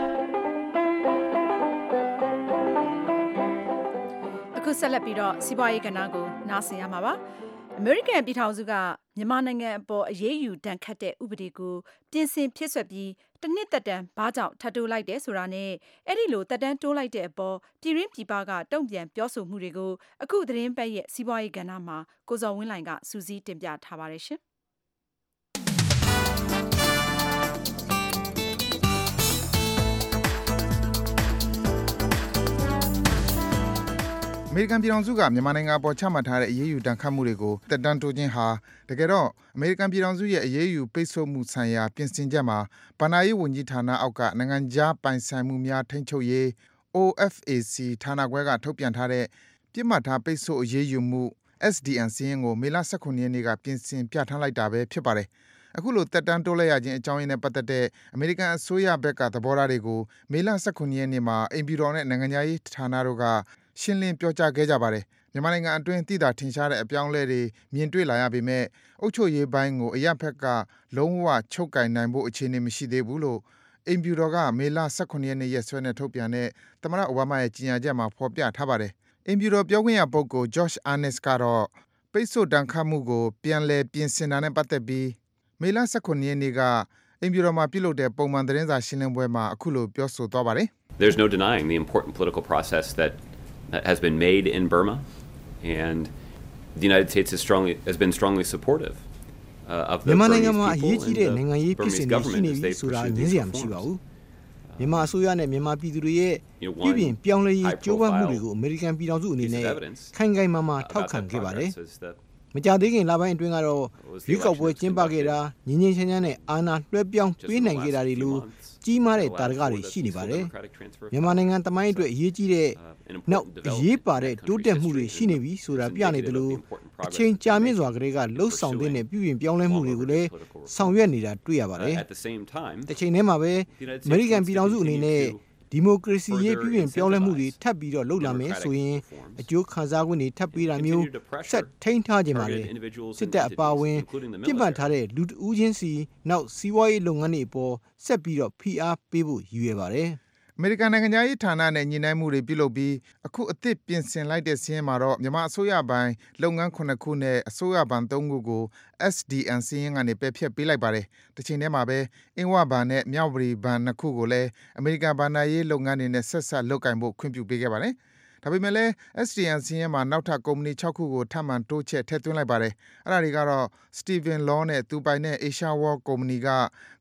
Speaker 2: အခုဆက်လက်ပြီးတော့စီးပွားရေးကဏ္ဍကိုနားဆင်ရမှာပါအမေရိကန်ပြည်ထောင်စုကမြန်မာနိုင်ငံအပေါ်အရေးယူဒဏ်ခတ်တဲ့ဥပဒေကိုပြင်ဆင်ဖြည့်ဆွက်ပြီးတစ်နှစ်သက်တမ်းဘာကြောင့်ထပ်တိုးလိုက်တယ်ဆိုတာနဲ့အဲ့ဒီလိုသက်တမ်းတိုးလိုက်တဲ့အပေါ်ပြည်ရင်းပြည်ပကတုံ့ပြန်ပြောဆိုမှုတွေကိုအခုသတင်းပတ်ရဲ့စီးပွားရေးကဏ္ဍမှာကိုဇော်ဝင်းလှိုင်ကစူးစီးတင်ပြထားပါတယ်ရှင်
Speaker 3: အမေရိကန်ပြည်ထောင်စုကမြန်မာနိုင်ငံအပေါ်ချမှတ်ထားတဲ့အရေးယူဒဏ်ခတ်မှုတွေကိုတက်တန်းတိုးခြင်းဟာတကယ်တော့အမေရိကန်ပြည်ထောင်စုရဲ့အရေးယူပိတ်ဆို့မှုဆိုင်ရာပြင်ဆင်ချက်မှာဗဏ္ဍာရေးဝန်ကြီးဌာနအောက်ကနိုင်ငံခြားပိုင်ဆိုင်မှုများထိန်းချုပ်ရေး OFAC ဌာနခွဲကထုတ်ပြန်ထားတဲ့ပြစ်မှတ်ထားပိတ်ဆို့အရေးယူမှု SDN စာရင်းကိုမေလ 19 ရက်နေ့ကပြင်ဆင်ပြဋ္ဌာန်းလိုက်တာပဲဖြစ်ပါတယ်။အခုလိုတက်တန်းတိုးလိုက်ရခြင်းအကြောင်းရင်းနဲ့ပတ်သက်တဲ့အမေရိကန်အစိုးရဘက်ကသဘောထားတွေကိုမေလ 19 ရက်နေ့မှာအိမ်ဖြူတော်နဲ့နိုင်ငံခြားရေးဌာနတို့ကရှင်းလင်းပြောကြားခဲ့ကြပါတယ်။မြန်မာနိုင်ငံအတွင်းသိသာထင်ရှားတဲ့အပြောင်းအလဲတွေမြင်တွေ့လာရပေမဲ့အုပ်ချုပ်ရေးပိုင်းကိုအရပ်ဘက်ကလုံးဝချုပ်ကိုင်နိုင်ဖို့အခြေအနေမရှိသေးဘူးလို့အိမ်ဖြူတော်ကမေလ 19 ရက်နေ့ရက်စွဲနဲ့ထုတ်ပြန်တဲ့သမ္မတအိုဘားမားရဲ့ကြေညာချက်မှာဖော်ပြထားပါတယ်။အိမ်ဖြူတော်ပြောခွင့်ရပုဂ္ဂိုလ် Josh Earnest ကတော့ပိတ်ဆို့ဒဏ်ခတ်မှုကိုပြန်လည်ပြင်ဆင်တာနဲ့ပတ်သက်ပြီးမေလ 19 ရက်နေ့ကအိမ်ဖြူတော်မှာပြုလုပ်တဲ့ပုံမှန်သတင်းစာရှင်းလင်းပွဲမှာအခုလိုပြောဆိုသွားပါတယ်။
Speaker 18: There's no denying the important political process that has been made in Burma, and the United States has been strongly supportive of the Burmese people and the Burmese government as they pursue these reforms.
Speaker 8: မြန်မာအစိုးရနဲ့မြန်မာပြည်သူတွေရဲ့ပြည်ပြင်ပြောင်းလဲရေးကြိုးပမ်းမှုတွေကိုအမေရိကန်ပြည်ထောင်စုအနေနဲ့ခိုင်ခိုင်မာမာထောက်ခံခဲ့ပါတယ်။မကြာသေးခင်လပိုင်းအတွင်းကတော့ရွေးကောက်ပွဲကျင်းပခဲ့တာငြင်းငြင်းချမ်းချမ်းနဲ့အာဏာလွှဲပြောင်းပေးနိုင်ခဲ့တာတွေလို့ကြီးမားတဲ့တာရကတွေရှိနေပါတယ်။မြန်မာနိုင်ငံတမိုင်းအတွက်အရေးကြီးတဲ့နောက်အရေးပါတဲ့တိုးတက်မှုတွေရှိနေပြီဆိုတာပြနေတယ်လို့အချိန်ကြာမြင့်စွာကလေးကလှုပ်ဆောင်တဲ့ပြည်ပြင်ပြောင်းလဲမှုတွေကိုလည်းဆောင်ရွက်နေတာတွေ့ရပါတယ်။တစ်ချိန်တည်းမှာပဲအမေရိကန်ပြည်ထောင်စုအနေနဲ့ဒီမိုကရေစီရေးပြည်ပြင်ပြောင်းလဲမှုတွေထပ်ပြီးတော့လုပ်လာမယ်ဆိုရင်အကျိုးခံစား권တွေထပ်ပေးတာမျိုးဆက်ထိန်းထားခြင်းပါလေစစ်တပ်အပါအဝင်ပြစ်မှတ်ထားတဲ့လူတဦးချင်းစီနောက်စီးပွားရေးလုပ်ငန်းတွေအပေါ်ဆက်ပြီးတော့ဖိအားပေးဖို့ရည်ရွယ်ပါတယ်
Speaker 3: ။မေရိကန်နိုင်ငံသားရေးဌာနနဲ့ညီနိုင်မှုတွေပြုလုပ်ပြီးအခုအသစ်ပြင်ဆင်လိုက်တဲ့စီးရင်မှာတော့မြန်မာအစိုးရပိုင်းလုပ်ငန်း9ခုနဲ့အစိုးရဘဏ်3ခုကို SDN စီးရင်ကနေပယ်ဖျက်ပေးလိုက်ပါတယ်။တစ်ချိန်တည်းမှာပဲအင်းဝဘဏ်နဲ့မြောက်ပရီဘဏ်2ခုကိုလည်းအမေရိကန်ဘဏ္ဍာရေးလုပ်ငန်းတွေနဲ့ဆက်ဆက်လုပ်ကိုင်ဖို့ခွင့်ပြုပေးခဲ့ပါတယ်။ဒါပေမဲ့လည်း SDN စီးရင်မှာနောက်ထပ်ကုမ္ပဏီ6ခုကိုထပ်မံတိုးချဲ့ထည့်သွင်းလိုက်ပါတယ်။အဲ့ဒါတွေကတော့ Steven Law နဲ့သူပိုင်တဲ့ Asia World ကုမ္ပဏီက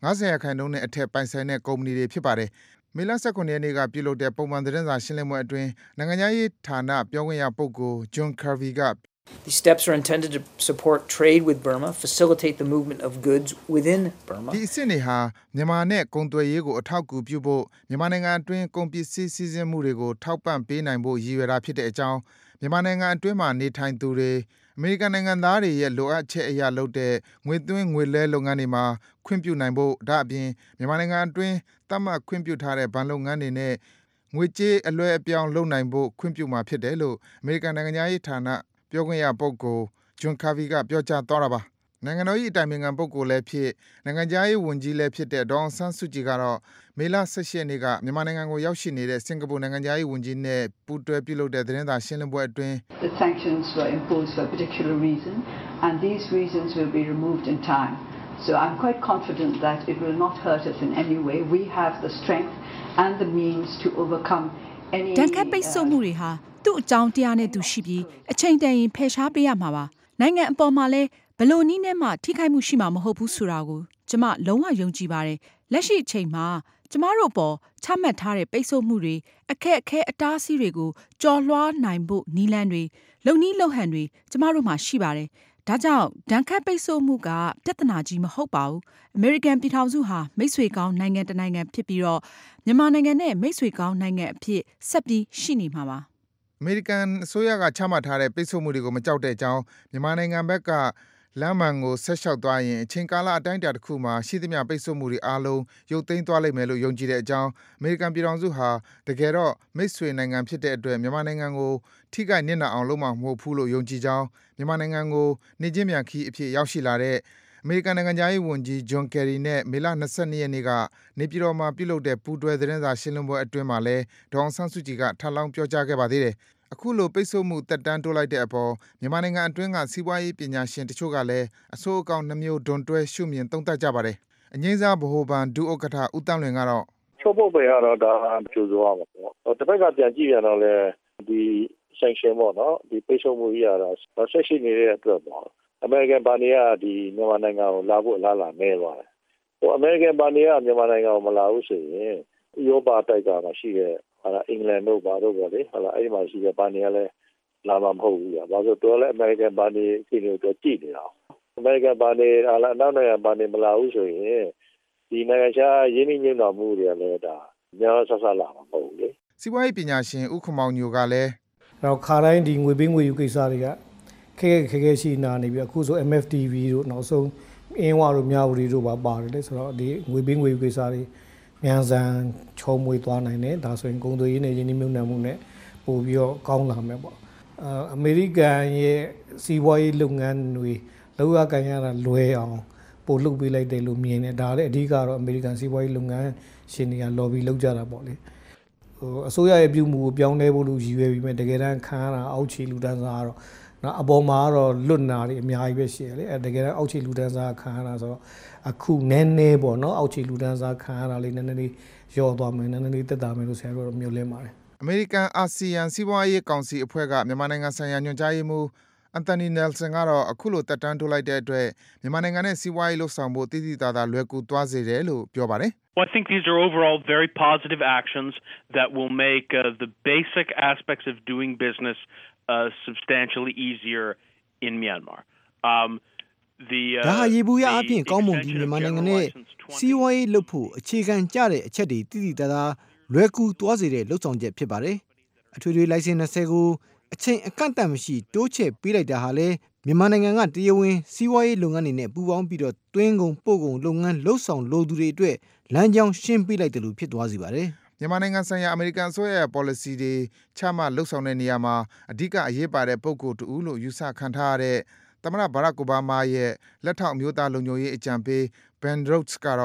Speaker 3: 90%နဲ့အထက်ပိုင်ဆိုင်တဲ့ကုမ္ပဏီတွေဖြစ်ပါတယ်။မေလ19ရက်နေ့ကပြုလုပ်တဲ့ပုံမှန်သတင်းစာရှင်းလင်းပွဲအတွင်းနိုင်ငံရေးဌာနပြောခွင့်ရပုဂ္ဂိုလ် John Kirby က
Speaker 19: These steps are intended to support trade with Burma, facilitate the movement of goods within Burma.
Speaker 3: ဒီအဆင့်တွေဟာမြန်မာနဲ့ကုန်သွယ်ရေးကိုအထောက်အကူပြုဖို့မြန်မာနိုင်ငံအတွင်းကုန်ပစ္စည်းစီးဆင်းမှုတွေကိုထောက်ပံ့ပေးနိုင်ဖို့ရည်ရွယ်တာဖြစ်တဲ့အကြောင်းမြန်မာနိုင်ငံအတွင်းမှာနေထိုင်သူတွေအမေရိကန်နိုင်ငံသားတွေရဲ့လိုအပ်ချက်အရာလုပ်တဲ့ငွေသွင်းငွေလဲလုပ်ငန်းတွေမှာခွင့်ပြုနိုင်ဖို့ဒါအပြင်မြန်မာနိုင်ငံအတွင်းသတ်မှတ်ခွင့်ပြုထားတဲ့ဘဏ်လုပ်ငန်းတွေနဲ့ငွေကြေးအလွှဲအပြောင်းလုပ်နိုင်ဖို့ခွင့်ပြုမှာဖြစ်တယ်လို့အမေရိကန်နိုင်ငံရေးဌာနပြောခွင့်ရပုဂ္ဂိုလ် John Kirby ကပြောကြားသွားတာပါနိုင်ငံတော်၏အတိုင်ပင်ခံပုဂ္ဂိုလ်လည်းဖြစ်နိုင်ငံခြားရေးဝန်ကြီးလည်းဖြစ်တဲ့ဒေါအောင်ဆန်းစုကြည်ကတော့မေလ18ရက်နေ့ကမြန်မာနိုင်ငံကိုရောက်ရှိနေတဲ့စင်ကာပူနိုင်ငံခြားရေးဝန်ကြီးနဲ့ပူးတွဲပြုလုပ်တဲ့သတင်းစာရှင်းလင်းပွဲအတွင်း
Speaker 20: The sanctions were imposed for a particular reason and these reasons will be removed in time. So I'm quite confident that it will not hurt us in any way. We have the strength and the means to overcome any
Speaker 2: တန်ခတ်ပိတ်ဆို့မှုတွေဟာသူ့အကြောင်းတရားနဲ့သူရှိပြီးအချိန်တန်ရင်ဖယ်ရှားပေးရမှာပါနိုင်ငံအပေါ်မှာလည်းဘလို့နည်းနဲ့မှထိခိုက်မှုရှိမှာမဟုတ်ဘူးဆိုတာကိုကျမလုံးဝယုံကြည်ပါတယ်လက်ရှိအချိန်မှာကျမတို့ပေါ်ချမှတ်ထားတဲ့ပိတ်ဆို့မှုတွေအခက်အခဲအတားအဆီးတွေကိုကျော်လွှားနိုင်ဖို့နည်းလမ်းတွေလုံနည်းလုံဟန်တွေကျမတို့မှာရှိပါတယ်ဒါကြောင့်ဒဏ်ခတ်ပိတ်ဆို့မှုကပြဿနာကြီးမဟုတ်ပါဘူးအမေရိကန်ပြည်ထောင်စုဟာမိတ်ဆွေကောင်းနိုင်ငံတစ်နိုင်ငံဖြစ်ပြီးတော့မြန်မာနိုင်ငံနဲ့မိတ်ဆွေကောင်းနိုင်ငံအဖြစ်ဆက်ပြီးရှိနေမှာပါ
Speaker 3: အမေရိကန်အစိုးရကချမှတ်ထားတဲ့ပိတ်ဆို့မှုတွေကိုမကြောက်တဲ့အကြောင်းမြန်မာနိုင်ငံဘက်ကလမ်းမှန်ကိုဆက်လျှောက်သွားရင်အချိန်ကာလအတိုင်းအတာတစ်ခုမှာရှိသမျှပိတ်ဆို့မှုတွေအားလုံးရုပ်သိမ်းသွားလိမ့်မယ်လို့ယုံကြည်တဲ့အကြောင်းအမေရိကန်ပြည်ထောင်စုဟာတကယ်တော့မိတ်ဆွေနိုင်ငံဖြစ်တဲ့အတွက်မြန်မာနိုင်ငံကိုထိခိုက်နစ်နာအောင်လုပ်မှာမဟုတ်ဘူးလို့ယုံကြည်ကြောင်းမြန်မာနိုင်ငံကိုနေချင်းမြန်ခီးအဖြစ်ရောက်ရှိလာတဲ့အမေရိကန်နိုင်ငံသားရေးဝန်ကြီး John Kerry နဲ့မေလ22ရက်နေ့ကနေပြည်တော်မှာပြုလုပ်တဲ့ပူးတွဲသတင်းစာရှင်းလင်းပွဲအတွင်းမှာလည်းဒေါအောင်ဆန်းစုကြည်ကထပ်လောင်းပြောကြားခဲ့ပါသေးတယ်အခုလိုပိတ်ဆို့မှုတက်တန်းတိုးလိုက်တဲ့အပေါ်မြန်မာနိုင်ငံအတွင်းကစီးပွားရေးပညာရှင်တချို့ကလည်းအဆိုးအကောင်းနှမျိုးဒွန်တွဲရှုမြင်သုံးသပ်ကြပါတယ်။အငိမ့်စားဗဟိုဘဏ်ဒုဥက္ကဋ္ဌဦးတန်းလွင်ကတော့
Speaker 21: ချုပ်ပုတ်ပဲကတော့ဒါကြိုးစားရမှာပေါ့။တစ်ဖက်ကပြန်ကြည့်ရတော့လေဒီ sanction ပေါ့နော်ဒီပိတ်ဆို့မှုကြီးရတာဆက်ရှိနေတဲ့အတွက်ပေါ့အမေရိကန်ဘဏ်တွေကဒီမြန်မာနိုင်ငံကိုလာဖို့အလားအလာနည်းသွားတယ်။အမေရိကန်ဘဏ်တွေကမြန်မာနိုင်ငံကိုမလာဘူးဆိုရင်ဥရောပတိုက်ကမှရှိတဲ့အင်္ဂလန်တို့ဘာတို့ပေါ့လေအဲ့ဒီမှာရှိတဲ့ဘဏ်တွေကလည်းလာမှာမဟုတ်ဘူး။ဘာလို့တော်လဲအမေရိကန်ဘဏ်တွေအချိန်တွေကြည့်နေတာ။အမေရိကန်ဘဏ်တွေအနောက်နိုင်ငံဘဏ်တွေမလာဘူးဆိုရင်ဒီနိုင်ငံခြားရင်းနှီးမြှုပ်နှံမှုတွေကလည်းဒါများဆဆလာမှာမဟုတ်ဘူးလေ
Speaker 3: ။စီးပွားရေးပညာရှင်ဦးခမောင်ညိုကလည်း
Speaker 8: တော့ခါတိုင်းဒီငွေပေးငွေယူကိစ္စတွေကခဲရှိနာနေပြီအခုဆို MFTV တို့နောက်ဆုံးအင်းဝါတို့မြဝတီတို့ပါပါတယ်လေဆိုတော့ဒီငွေပေးငွေယူကိစ္စတွေမြန်ဆန်ချုံမွေသွားနိုင်တယ်ဒါဆိုရင်ကုန်သွယ်ရေးနဲ့ယင်းနှိမ့်မြုပ်နှံမှုနဲ့ပို့ပြီးတော့ကောင်းလာမယ်ပေါ့အမေရိကန်ရဲ့စီးပွားရေးလုပ်ငန်းတွေလောက်ရကန်ရတာလွယ်အောင်ပို့လုပ်ပေးလိုက်တယ်လို့မြင်တယ်ဒါလည်းအဓိကတော့အမေရိကန်စီးပွားရေးလုပ်ငန်းရှင်တွေက lobby လုပ်ကြတာပေါ့လေအစိုးရရဲ့ပြုမှုကိုပြောင်းလဲဖို့လို့ရည်ရွယ်ပြီးမှတကယ်တမ်းခံရတာအောက်ခြေလူတန်းစားကတော့နော်အပေါ်မှာတော့လွတ်နာတွေအများကြီးပဲရှိရလေတကယ်တမ်းအောက်ခြေလူတန်းစားခံရတာဆိုတော့အခုနည်းနည်းပေါ့နော်အောက်ခြေလူတန်းစားခံရတာလေးနည်းနည်းလေးရောသွားမယ်နည်းနည်းလေးတက်တာမယ်လို့ဆရာတို့မျိုးလင်းပါတယ်
Speaker 3: အမေရိကန်အာဆီယံစီးပွားရေးကောင်စီအဖွဲ့ကမြန်မာနိုင်ငံဆိုင်ရာညွှန်ကြားရေးမှူးအန်တိုနီနယ်ဆန်ကတော့အခုလိုတက်တန်းထိုးလိုက်တဲ့အတွက်မြန်မာနိုင်ငံနဲ့စီးပွားရေးလှုပ်ဆောင်ဖို့တည်တည်သားလွယ်ကူသွားစေတယ်လို့ပြောပါတယ်
Speaker 22: Well, I think these are overall very positive actions that will make the basic aspects of doing business substantially easier in Myanmar.
Speaker 8: ဒါဟာရေဘူးရအပြင်ကောင်းမွန်ပြီးမြန်မာနိုင်ငံနဲ့စီးပွားရေးလှုပ်ဖို့အခြေခံကျတဲ့အချက်တွေတည်တည်သားလွယ်ကူသွားစေတဲ့လှုပ်ဆောင်ချက်ဖြစ်ပါတယ်။အထွေထွေလိုင်စင်20ကိုအချိန်အကန့်အသတ်မရှိတိုးချဲ့ပေးလိုက်တာဟာလည်းမြန်မာနိုင်ငံကတရားဝင်စီးပွားရေးလုပ်ငန်းတွေနဲ့ပူးပေါင်းပြီးတော့တွင်းကုန်ပို့ကုန်လုပ်ငန်းလှုပ်ဆောင်လိုသူတွေအတွက်လမ်းကြောင်းရှင်းပေးလိုက်တယ်လို့ဖြစ်သွားစေပါတယ်
Speaker 3: ။မြန်မာနိုင်ငံဆိုင်ရာအမေရိကန်အစိုးရရဲ့ policy တွေချမှတ်လှုပ်ဆောင်တဲ့နေရာမှာအဓိကအရေးပါတဲ့ပုဂ္ဂိုလ်တူလို့ယူဆခံထားရတဲ့သမ္မတဘာရက်အိုဘားမားရဲ့လက်ထောက်အမျိုးသားလုံခြုံရေးအကြံပေး Ben Rhodes ကတော့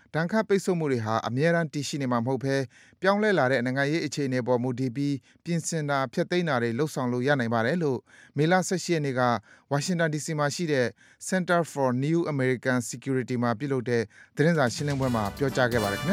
Speaker 3: ဒဏ်ခတ်ပိတ်ဆို့မှုတွေဟာအမြဲတမ်းတည်ရှိနေမှာမဟုတ်ဘဲပြောင်းလဲလာတဲ့နိုင်ငံရေးအခြေအနေပေါ်မူတည်ပြီးပြင်ဆင်တာဖျက်သိမ်းတာတွေလုပ်ဆောင်လို့ရနိုင်ပါတယ်လို့မေလ 18 ရက်နေ့ကဝါရှင်တန် DC မှာရှိတဲ့ Center for New American Security မှာပြုလုပ်တဲ့သတင်းစာရှင်းလင်းပွဲမှာပြောကြားခဲ့ပါတယ်ခင်ဗျာ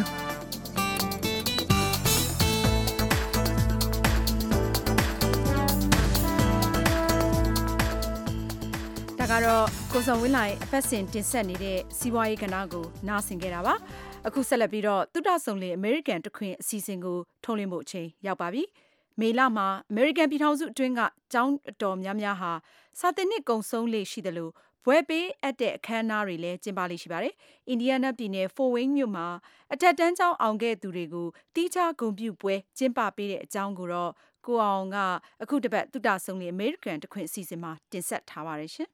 Speaker 2: ကတော့ကိုစောဝင်းလိုင်အပတ်စဉ်တင်ဆက်နေတဲ့စီးပွားရေးကဏ္ဍကိုနားဆင်ခဲ့တာပါအခုဆက်လက်ပြီးတော့သုတဆုံလေအမေရိကန်တခွင်အစီအစဉ်ကိုထုတ်လွှင့်ဖို့အချိန်ရောက်ပါပြီမေလမှာအမေရိကန်ပြည်ထောင်စုအတွင်းကကျောင်းတော်များများဟာစာသင်နှစ်ကုန်ဆုံးလေရှိတယ်လို့ဘွဲပေးအပ်တဲ့အခမ်းအနားတွေလည်းကျင်းပလေရှိပါတယ်အင်ဒီယားနားပြည်နယ်ဖိုဝိန်းမြို့မှာအထက်တန်းကျောင်းအောင်ခဲ့သူတွေကိုတီးခြားဂုဏ်ပြုပွဲကျင်းပပေးတဲ့အကြောင်းကိုတော့ကိုအောင်ကအခုတစ်ပတ်သုတဆုံလေအမေရိကန်တခွင်အစီအစဉ်မှာတင်ဆက်ထားပါတယ်ရှင်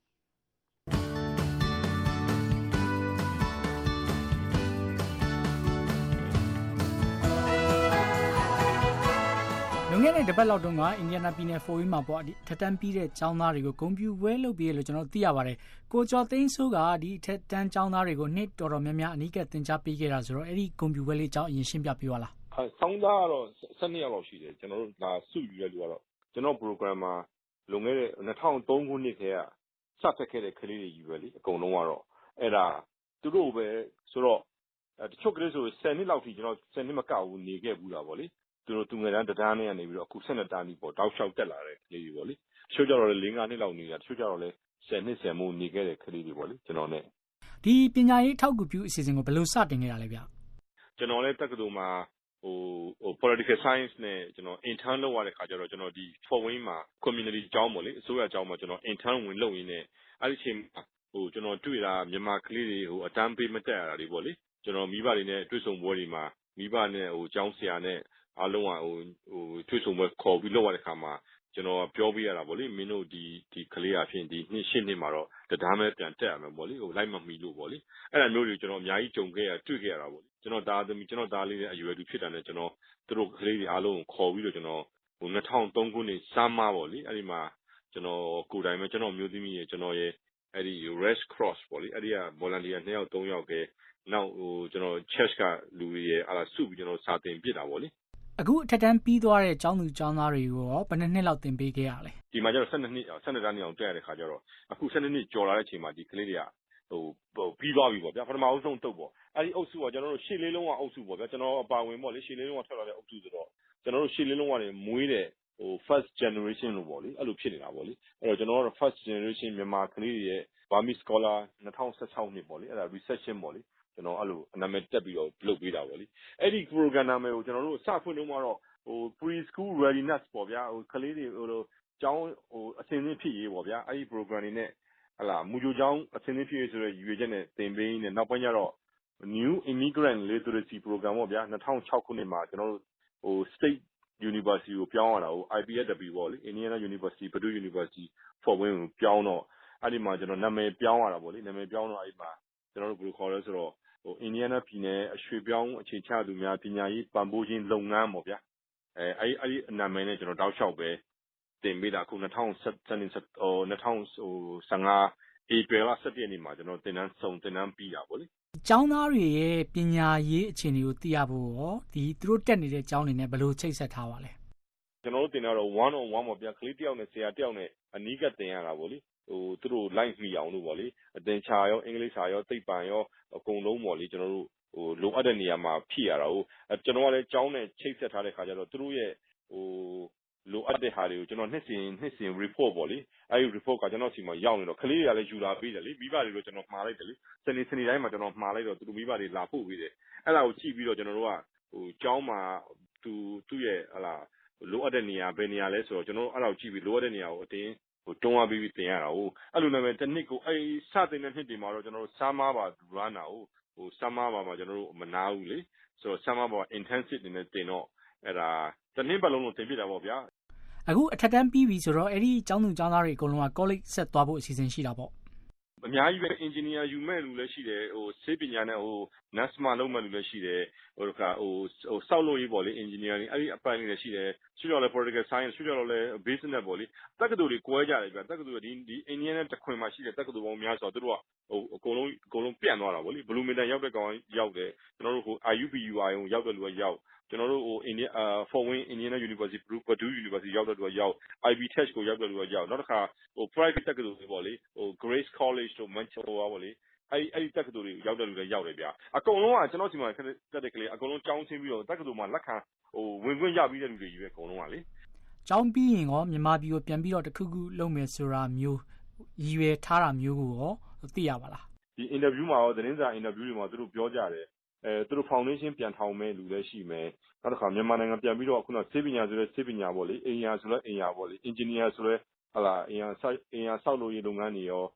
Speaker 1: လွန်ခဲ့တဲ့တစ်ပတ်လောက်တုန်းကအင်ဒီယားနားပြည်နယ်ဖိုဝိန်းမှာပေါ့ဒီထက်တန်းပြီးတဲ့ကျောင်းသားတွေကိုဂုဏ်ပြုပွဲလုပ်ပြီးလို့ကျွန်တော်သိရပါတယ်ကိုကျော်သိန်းစိုးကဒီထက်တန်းကျောင်းသားတွေကိုနှစ်တော်တော်များများအနီးကပ်သင်ကြားပေးခဲ့တာဆိုတော့အဲ့ဒီဂုဏ်ပြုပွဲလေးအကြောင်းအရင်ရှင်းပြပေးပါလား
Speaker 16: ဆောင်းသားကတော့12ရောက်လောက်ရှိတယ်ကျွန်တော်တို့ဒါစုယူတဲ့လူကတော့ကျွန်တော် program မှာလွန်ခဲ့တဲ့2003ခုနှစ်ထဲကစတက်ခဲ့တဲ့ကလေးတွေကြီးပဲလေအကုန်လုံးကတော့အဲ့ဒါသူတို့ပဲဆိုတော့တချို့ကလေးဆို10နှစ်လောက်ထိကျွန်တော်10နှစ်မကဘူးနေခဲ့ဘူးတာပေါ့လေသူငယ်တန်းတန်းနဲ့ကနေပြီးတော့အခု12တန်းကြီးပေါ့တောက်လျှောက်တက်လာတဲ့ကလေးတွေပေါ့လေတချို့ကျတော့လည်း4-5နှစ်လောက်နေတာတချို့ကျတော့လည်း10နှစ်10မိုးနေခဲ့တဲ့ကလေးတွေပေါ့လေကျွန်တော်နဲ့
Speaker 1: ဒီပညာရေးထောက်ကူပြုအစီအစဉ်ကိုဘယ်လိုစတင်ခဲ့တာလဲဗျ
Speaker 16: ကျွန်တော်လည်းတက္ကသိုလ်မှာဟို political science နဲ့ကျွန်တော် intern လုပ်ရတဲ့ခါကျတော့ကျွန်တော်ဒီ Fort-Wayne မှာ community ကျောင်းပေါ့လေအစိုးရကျောင်းမှာကျွန်တော် intern ဝင်လုပ်ရင်းနဲ့အဲ့ဒီအချိန်မှာကျွန်တော်တွေ့တာမြန်မာကလေးတွေအတန်းပေးမတက်ရတာတွေပေါ့လေကျွန်တော်မိဘတွေနဲ့တွေ့ဆုံပွဲတွေမှာမိဘနဲ့ကျောင်းဆရာနဲ့အားလုံးကတွေ့ဆုံပွဲခေါ်ပြီးလုပ်ရတဲ့ခါမှာကျွန်တော်ပြောပြရတာပေါ့လေမင်းတို့ဒီကလေးအဖြစ်ဒီနှစ်ရှင်းနှစ်မှာတော့တရားမဲ့ပြန်တက်ရမယ်ပေါ့လေလိုက်မမီလို့ပေါ့လေအဲ့ဒါမျိုးတွေကျွန်တော်အများကြီးကြုံခဲ့ရတွေ့ခဲ့ရတာပေါ့လေကျွန်တော်သားလေးနဲ့အရွယ်တူဖြစ်တာနဲ့ကျွန်တော်တို့ကလေးတွေအားလုံးကိုခေါ်ပြီးတော့ကျွန်တော်2003ခုနှစ်စမ်းမပေါ့လေအဲ့ဒီမှာကျွန်တော်ကိုယ်တိုင်ပဲကျွန်တော်မျိုးသမီးရဲ့ကျွန်တော်ရဲ့အဲ့ဒီ Red Cross ပေါ့လေအဲ့ဒီက volunteer 2ယောက်3ယောက်ကနောက်ကျွန်တော် church ကလူတွေရဲ့အားစုပြီးကျွန်တော်စာသင်ပြစ်တာပေါ့လေ
Speaker 1: အခုအထက်တန်းပြီးသွားတဲ့ကျောင်းသူကျောင်းသားတွေကိုရောဘယ်နှစ်နှစ်လောက်သင်ပေးခဲ့ရလဲ
Speaker 16: ဒီမှာကျတော့12နှစ်12တန်းအောင်တက်ရတဲ့ခါကျတော့အခု12နှစ်ကျော်လာတဲ့အချိန်မှာဒီကလေးတွေကပြီးသွားပြီပေါ့ဗျာပထမအဆုံးတုပ်ပေါ့အဲ့ဒီအုပ်စုကကျွန်တော်တို့ရှေ့လေးလုံးကအုပ်စုပေါ့ဗျာကျွန်တော်အပါဝင်ပေါ့လေရှေ့လေးလုံးကထွက်လာတဲ့အုပ်စုဆိုတော့ကျွန်တော်တို့ရှေ့လေးလုံးကနေမွေးတဲ့first generation လို့ပေါ့လေအဲ့လိုဖြစ်နေတာပေါ့လေအဲ့တော့ကျွန်တော်တို့ first generation မြန်မာကလေးတွေရဲ့ Burmese scholar 2016နှစ်ပေါ့လေအဲ့ဒါ reception ပေါ့လေကျွန်တော်အဲ့လိုနာမည်တက်ပြီးတော့လုပ်ပေးတာပေါ့လေအဲ့ဒီ program နာမည်ကိုကျွန်တော်တို့စဖွင့်တော့မှတော့preschool readiness ပေါ့ဗျာကလေးတွေကျောင်းအဆင်သင့်ဖြစ်ရေးပေါ့ဗျာအဲ့ဒီ program တွေနဲ့ဟလာမူဂျိုကျောင်းအဆင်သင့်ဖြစ်ရေးဆိုတဲ့ရည်ရွယ်ချက်နဲ့သင်ပေးနေနောက်ပိုင်းကျတော့ new immigrant literacy program ပေါ့ဗျာ2006ခုနှစ်မှာကျွန်တော်တို့state university ကိုပြောင်းရတာIPSW ပေါ့လေ Indiana University Purdue University Fort Wayne ကိုပြောင်းတော့အဲ့ဒီမှာကျွန်တော်နာမည်ပြောင်းရတာပေါ့လေနာမည်ပြောင်းတော့အဲ့ဒီမှာကျွန်တော်တို့ဘယ်လိုခေါ်လဲဆိုတော့Indiana ပြည်နယ်အရွှေပြောင်းအခြေချသူများပညာရေးပံ့ပိုးခြင်းလုပ်ငန်းပေါ့ဗျာအဲ့ဒီနာမည်နဲ့ကျွန်တော်တောက်လျှောက်ပဲတင်ပေးတာအခု2015 April 17ရက်နေ့မှာကျွန်တော်သင်တန်းပြီးတာပေါ့လေ
Speaker 1: ကျောင်းသားတွေရဲ့ပညာရေးအခြေအနေကိုသိရဖို့ရောဒီသူတို့တက်နေတဲ့ကျောင်းတွေနဲ့ဘယ်လိုချိတ်ဆက်ထားပါလဲ
Speaker 16: ကျွန်တော်တို့တင်တော့ one on one ပေါ့ဗျာကလေးတယောက်နဲ့ဆရာတယောက်နဲ့အနီးကပ်တင်ရတာပေါ့လေသူတို့ live မိအောင်လို့ပေါ့လေအသင်ချာရောအင်္ဂလိပ်စာရောသိပ္ပံရောအကုန်လုံးပေါ့လေကျွန်တော်တို့လိုအပ်တဲ့နေရာမှာဖြည့်ရတာကျွန်တော်ကလည်းကျောင်းနဲ့ချိတ်ဆက်ထားတဲ့ခါကျတော့သူတို့ရဲ့လိုအပ်တဲ့ဟာတွေကိုကျွန်တော်နှစ်စဉ် report ပေါ့လေအဲဒီ report ကကျွန်တော်စီမှာရောက်နေတော့ကလေးတွေကလည်းယူလာပေးတယ်လေမိဘတွေကိုကျွန်တော်မှားလိုက်တယ်လေစနေတိုင်းမှာကျွန်တော်မှားလိုက်တော့သူတို့မိဘတွေလာပို့ပေးတယ်အဲ့ဒါကိုကြည့်ပြီးတော့ကျွန်တော်တို့ကကျောင်းမှာသူ့ရဲ့ဟလာလိုအပ်တဲ့နေရာဘယ်နေရာလဲဆိုတော့ကျွန်တော်တို့အဲ့ဒါကိုကြည့်ပြီးလိုအပ်တဲ့နေရာကိုအတင်းတွန်းအားပေးပြီးတင်ရတာအဲ့လိုနာမည်တစ်နှစ်ကိုအဲ့စတင်တဲ့နှစ်တွေမှာတော့ကျွန်တော်တို့summer bar run တာsummer bar မှာကျွန်တော်တို့မနာဘူးလေဆိုတော့ summer bar intensive နေနဲ့တင်တော့အဲ့ဒါတစ်နှစ်ပတ်လုံးလို့တင်ပြတာပေါ့ဗျာ
Speaker 1: အခုအထက်တန်းပြီးပြီဆိုတော့အဲ့ဒီကျောင်းသူကျောင်းသားတွေအကုန်လုံးက college ဆက်သွားဖို့အစီအစဉ်ရှိတာပေါ့
Speaker 16: အများကြီးပဲ engineer ယူမဲ့လူလည်းရှိတယ်ဆေးပညာနဲ့nurse မလုပ်မဲ့လူလည်းရှိတယ်တခါစောက်လို့ရေးပေါ့လေ engineering အဲ့ဒီအပိုင်းလေးလည်းရှိတယ်ရှိတော့လည်း political science ရှိတော့လည်း business ပေါ့လေတက္ကသိုလ်တွေကွဲကြတယ်ဗျတက္ကသိုလ်ဒီအိန္ဒိယနဲ့တခွင်မှာရှိတဲ့တက္ကသိုလ်ပေါင်းများစွာတို့ကအကုန်လုံးပြန့်သွားတာပေါ့လေဘလူးမင်တန်ရောက်တဲ့ကောင်ရောက်တယ်ကျွန်တော်တို့IUPUI ရောက်တဲ့လူကရောက်ကျွန်တော်တို့Fort Wayne Indiana University Purdue University ရောက်တဲ့လူကရောက် Ivy Tech ကိုရောက်တဲ့လူကရောက်နောက်တစ်ခါprivate တက္ကသိုလ်တွေပေါ့လေGrace College တို့ Manchester ပေါ့လေအဲ့ဒီတက္ကသိုလ်တွေရောက်တဲ့လူတွေရောက်တယ်ဗျအကုန်လုံးကကျွန်တော်ဒီမှာတက်တဲ့ကလေးအကုန်လုံးကြောင်းဆင်းပြီးတော့တက္ကသိုလ်မှာလက်ခံဝင်ခွင့်ရပြီးတဲ့လူတွေကြီးပဲအကုန်လုံးကလေ
Speaker 1: ကျောင်းပြီးရင်ရောမြန်မာပြည်ကိုပြန်ပြီးတော့တခုခုလုပ်မယ်ဆိုတာမျိုးရည်ရွယ်ထားတာမျိုးကိုရောသိရပါလား
Speaker 16: ဒီ interview မှာရောသတင်းစာ interview တွေမှာသူတို့ပြောကြတယ်သူတို့ foundation ပြန်ထောင်မဲ့လူလည်းရှိမယ်နောက်တစ်ခါမြန်မာနိုင်ငံပြန်ပြီးတော့ခုနဆေးပညာဆိုတဲ့ဆေးပညာပေါ့လေအင်ယာဆိုလဲအင်ယာပေါ့လေ engineer ဆိုလဲဟာလာအင်ယာဆောက်လုပ်ရေးလုပ်ငန်းတွေရော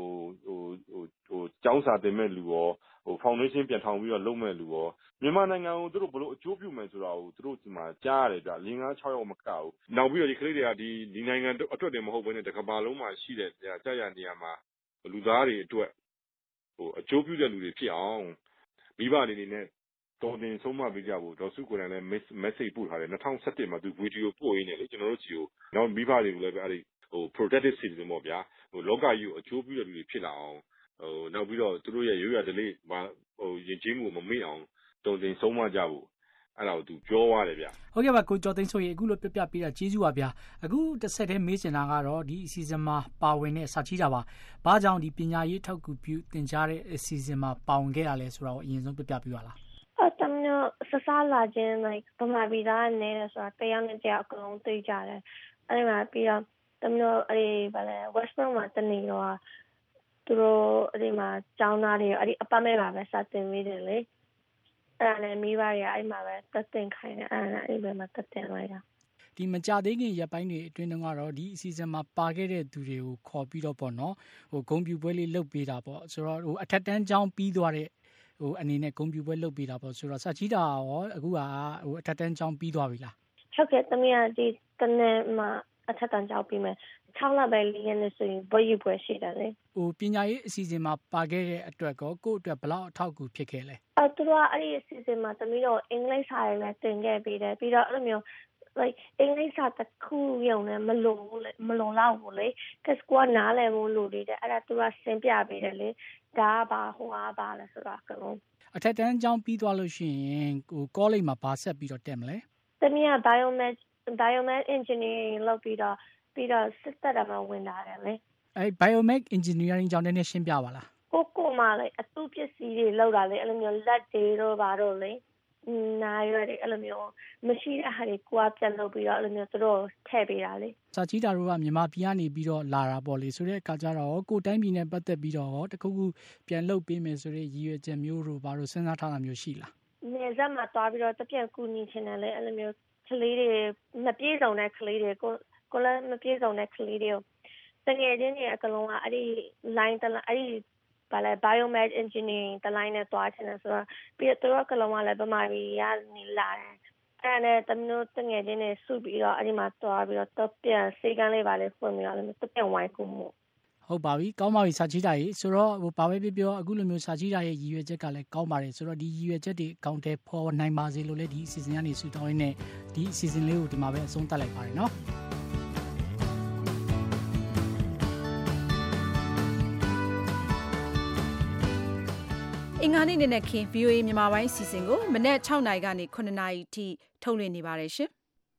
Speaker 16: ကျောင်းစာတင်မဲ့လူရောfoundation ပြန်ထောင်ပြီးတော့လုပ်မဲ့လူရောမြန်မာနိုင်ငံကိုသူတို့ဘယ်လိုအကျိုးပြုမယ်ဆိုတာကိုသူတို့ဒီမှာကြားရတယ်ဗျ၄-၅-6 ယောက်မကဘူးနောက်ပြီးတော့ဒီကလေးတွေကဒီနိုင်ငံအတွက်တည်းမဟုတ်ဘဲနဲ့တစ်ကမ္ဘာလုံးမှာရှိတဲ့ကြာရနေရာမှာလူသားတွေအတွက်အကျိုးပြုတဲ့လူတွေဖြစ်အောင်မိဘတွေအနေနဲ့တော်တင်ဆုံးမပေးကြဖို့ဒေါ်စုကိုယ်တိုင်လည်း message ပို့ထားတယ်2017မှာသူဗီဒီယိုပို့ရင်းနဲ့လေကျွန်တော်တို့စီကိုနောက်မိဘတွေကိုလည်းပဲအဲ့ဒီprotective citizen ပေါ့ဗျာလောကကြီးကိုအကျိုးပြုတဲ့လူတွေဖြစ်လာအောင်နောက်ပြီးတော့သူတို့ရဲ့ရိုးရာဓလေ့ယဉ်ကျေးမှုကိုမမေ့အောင်တော်တင်ဆုံးမကြဖို့အဲ့ဒါကိုသူပြောသွားတယ်ဗျ
Speaker 1: ဟုတ်ကဲ့ပါကိုကျော်သိန်းဆိုရင်အခုလိုပြပြပေးတာကျေးဇူးပါဗျာအခုတစ်ဆက်တည်းမေးချင်တာကတော့ဒီအစီအစဉ်မှာပါဝင်တဲ့စာချီးတာပါဘာကြောင့်ဒီပညာရေးထောက်ကူပြုသင်ကြားတဲ့အစီအစဉ်မှာပါဝင်ခဲ့ရလဲဆိုတာကိုအရင်ဆုံးပြပြပေးပါလား
Speaker 6: တမန်စစားလာခြင်း like ဗမာပြည်သားနဲ့ဆိုတာတရားနဲ့တရားအကုန်လုံးသိကြတယ်အဲ့မှာပြီးတော့တမန်ဗာလဲ Western မှာတနေတော့သူတို့အဲ့မှာကျောင်းသားတွေအဲ့ဒီအပတ်မဲ့ပါပဲစတင်မိတယ်လေအဲ့ဒါနဲ့မိဘတွေကအဲ့မှာပဲတက်တင်ခိုင်းတယ်အဲ့ဘက်မှာတက်တင်လိုက်တာ
Speaker 1: ဒီမကြသေးခင်ရက်ပိုင်းတွေအတွင်းကတော့ဒီအစီအစဉ်မှာပါခဲ့တဲ့သူတွေကိုခေါ်ပြီးတော့ပေါ့နော်ဂုဏ်ပြုပွဲလေးလုပ်ပေးတာပေါ့ဆိုတော့အထက်တန်းကျောင်းပြီးသွားတဲ့အနေနဲ့ဂုဏ်ပြုပွဲလုပ်ပေးတာပေါ့ဆိုတော့စာချီးတာရောအခုကအထက်တန်းကျောင်းပြီးသွားပြီလား
Speaker 6: ဟုတ်ကဲ့သမီးကဒီတနေ့မှာအထက်တန်းကျောင်းပြီးမယ်6လပဲလေးနေဆိုရင်ဘွဲ့ယူပွဲရှိတယ်လေ
Speaker 1: ပညာရေးအစီအစဉ်မှာပါခဲ့တဲ့အတွက်ကိုယ့်အတွက်ဘယ်လောက်အထောက်အကူဖြစ်ခဲ့လဲ
Speaker 6: သူတို့ကအဲ့ဒီအစီအစဉ်မှာသမီးတို့အင်္ဂလိပ်စာတွေလည်းသင်ခဲ့ပြီးတယ်ပြီးတော့အဲ့လိုမျိုး like အင်္ဂလိပ်စာတစ်ခုရုံနဲ့မလုံလောက်ဘူးလေ cause ကိုကနားလည်ဖို့လိုနေတယ်အဲ့ဒါသူကရှင်းပြပေးတယ်လေဒါကဘာဟိုကဘာလဲဆိုတာကလုံး
Speaker 1: အထက်တန်းကျောင်းပြီးသွားလို့ရှိရင်college မှာဘာဆက်ပြီးတော့တက်မလဲ
Speaker 6: သမီးက biomed engineering လုပ်ပြီးတော့စစ်တပ်မှာဝင်လာတယ်လေ
Speaker 1: biomed engineering ကျောင်းနဲ့ရှင်းပြပါလား
Speaker 6: ကိုမှလေအတူပစ္စည်းတွေလောက်တာလေအဲ့လိုမျိုးလက်တွေတော့ဘာတော့လေနားရတယ်အဲ့လိုမျိုးမရှိတဲ့ဟာတွေကိုကပြန်လုပ်ပြီးတော့အဲ့လိုမျိုးသူတို့ထည့်ပေးတာလေ
Speaker 1: စာချီးတာတို့ကမြန်မာပြည်ကနေပြီးတော့လာတာပေါ့လေဆိုတဲ့အခါကျတော့ကိုတိုင်းပြည်နဲ့ပတ်သက်ပြီးတော့တခုခုပြန်လုပ်ပေးမယ်ဆိုတဲ့ရည်ရွယ်ချက်မျိုးတို့ဘာလို့စဉ်းစားထားတာမျိုးရှိလား
Speaker 6: နေစက်မှာတွားပြီးတော့တပြန်ကူညီချင်တယ်လေအဲ့လိုမျိုးကလေးတွေမပြေဆုံးတဲ့ကလေးတွေကိုလည်းမပြေဆုံးတဲ့ကလေးတွေကိုတကယ်ချင်းတွေအကလုံးကအဲ့ဒီ line အဲ့ဒီဘာလဲ biomed engineering တလိုင်းနဲ့တွားချင်တယ်ဆိုတော့ပြီးတော့သူတို့ကလုံးကလည်းဗမာပြည်ကနေလာတယ်အဲ့ဒါနဲ့တမလို့တငယ်ချင်းတွေစုပြီးတော့အဲ့ဒီမှာတွားပြီးတော့တပြန်စေကန်းလေးပါလေဖွင့်ပြီးတော့လည်းတပြန်ဝိုင်းကူမှု
Speaker 1: ဟုတ်ပါပြီကောင်းပါပြီစာချီးတာကြီးဆိုတော့ဘာပဲပြောအခုလိုမျိုးစာချီးတာရဲ့ရည်ရွယ်ချက်ကလည်းကောင်းပါတယ်ဆိုတော့ဒီရည်ရွယ်ချက်တွေအကောင့်ထဲပေါ်နိုင်ပါစေလို့လည်းဒီအစီအစဉ်ကနေဆုတောင်းရင်းနဲ့ဒီအစီအစဉ်လေးကိုဒီမှာပဲအဆုံးသတ်လိုက်ပါတယ်နော်
Speaker 2: အင်္ဂါနေ့နဲ့ခင် VOA မြန်မာပိုင်းအစီအစဉ်ကိုမနေ့6နာရီကနေ9နာရီထိထုတ်လွှင့်နေပါတယ်ရှင်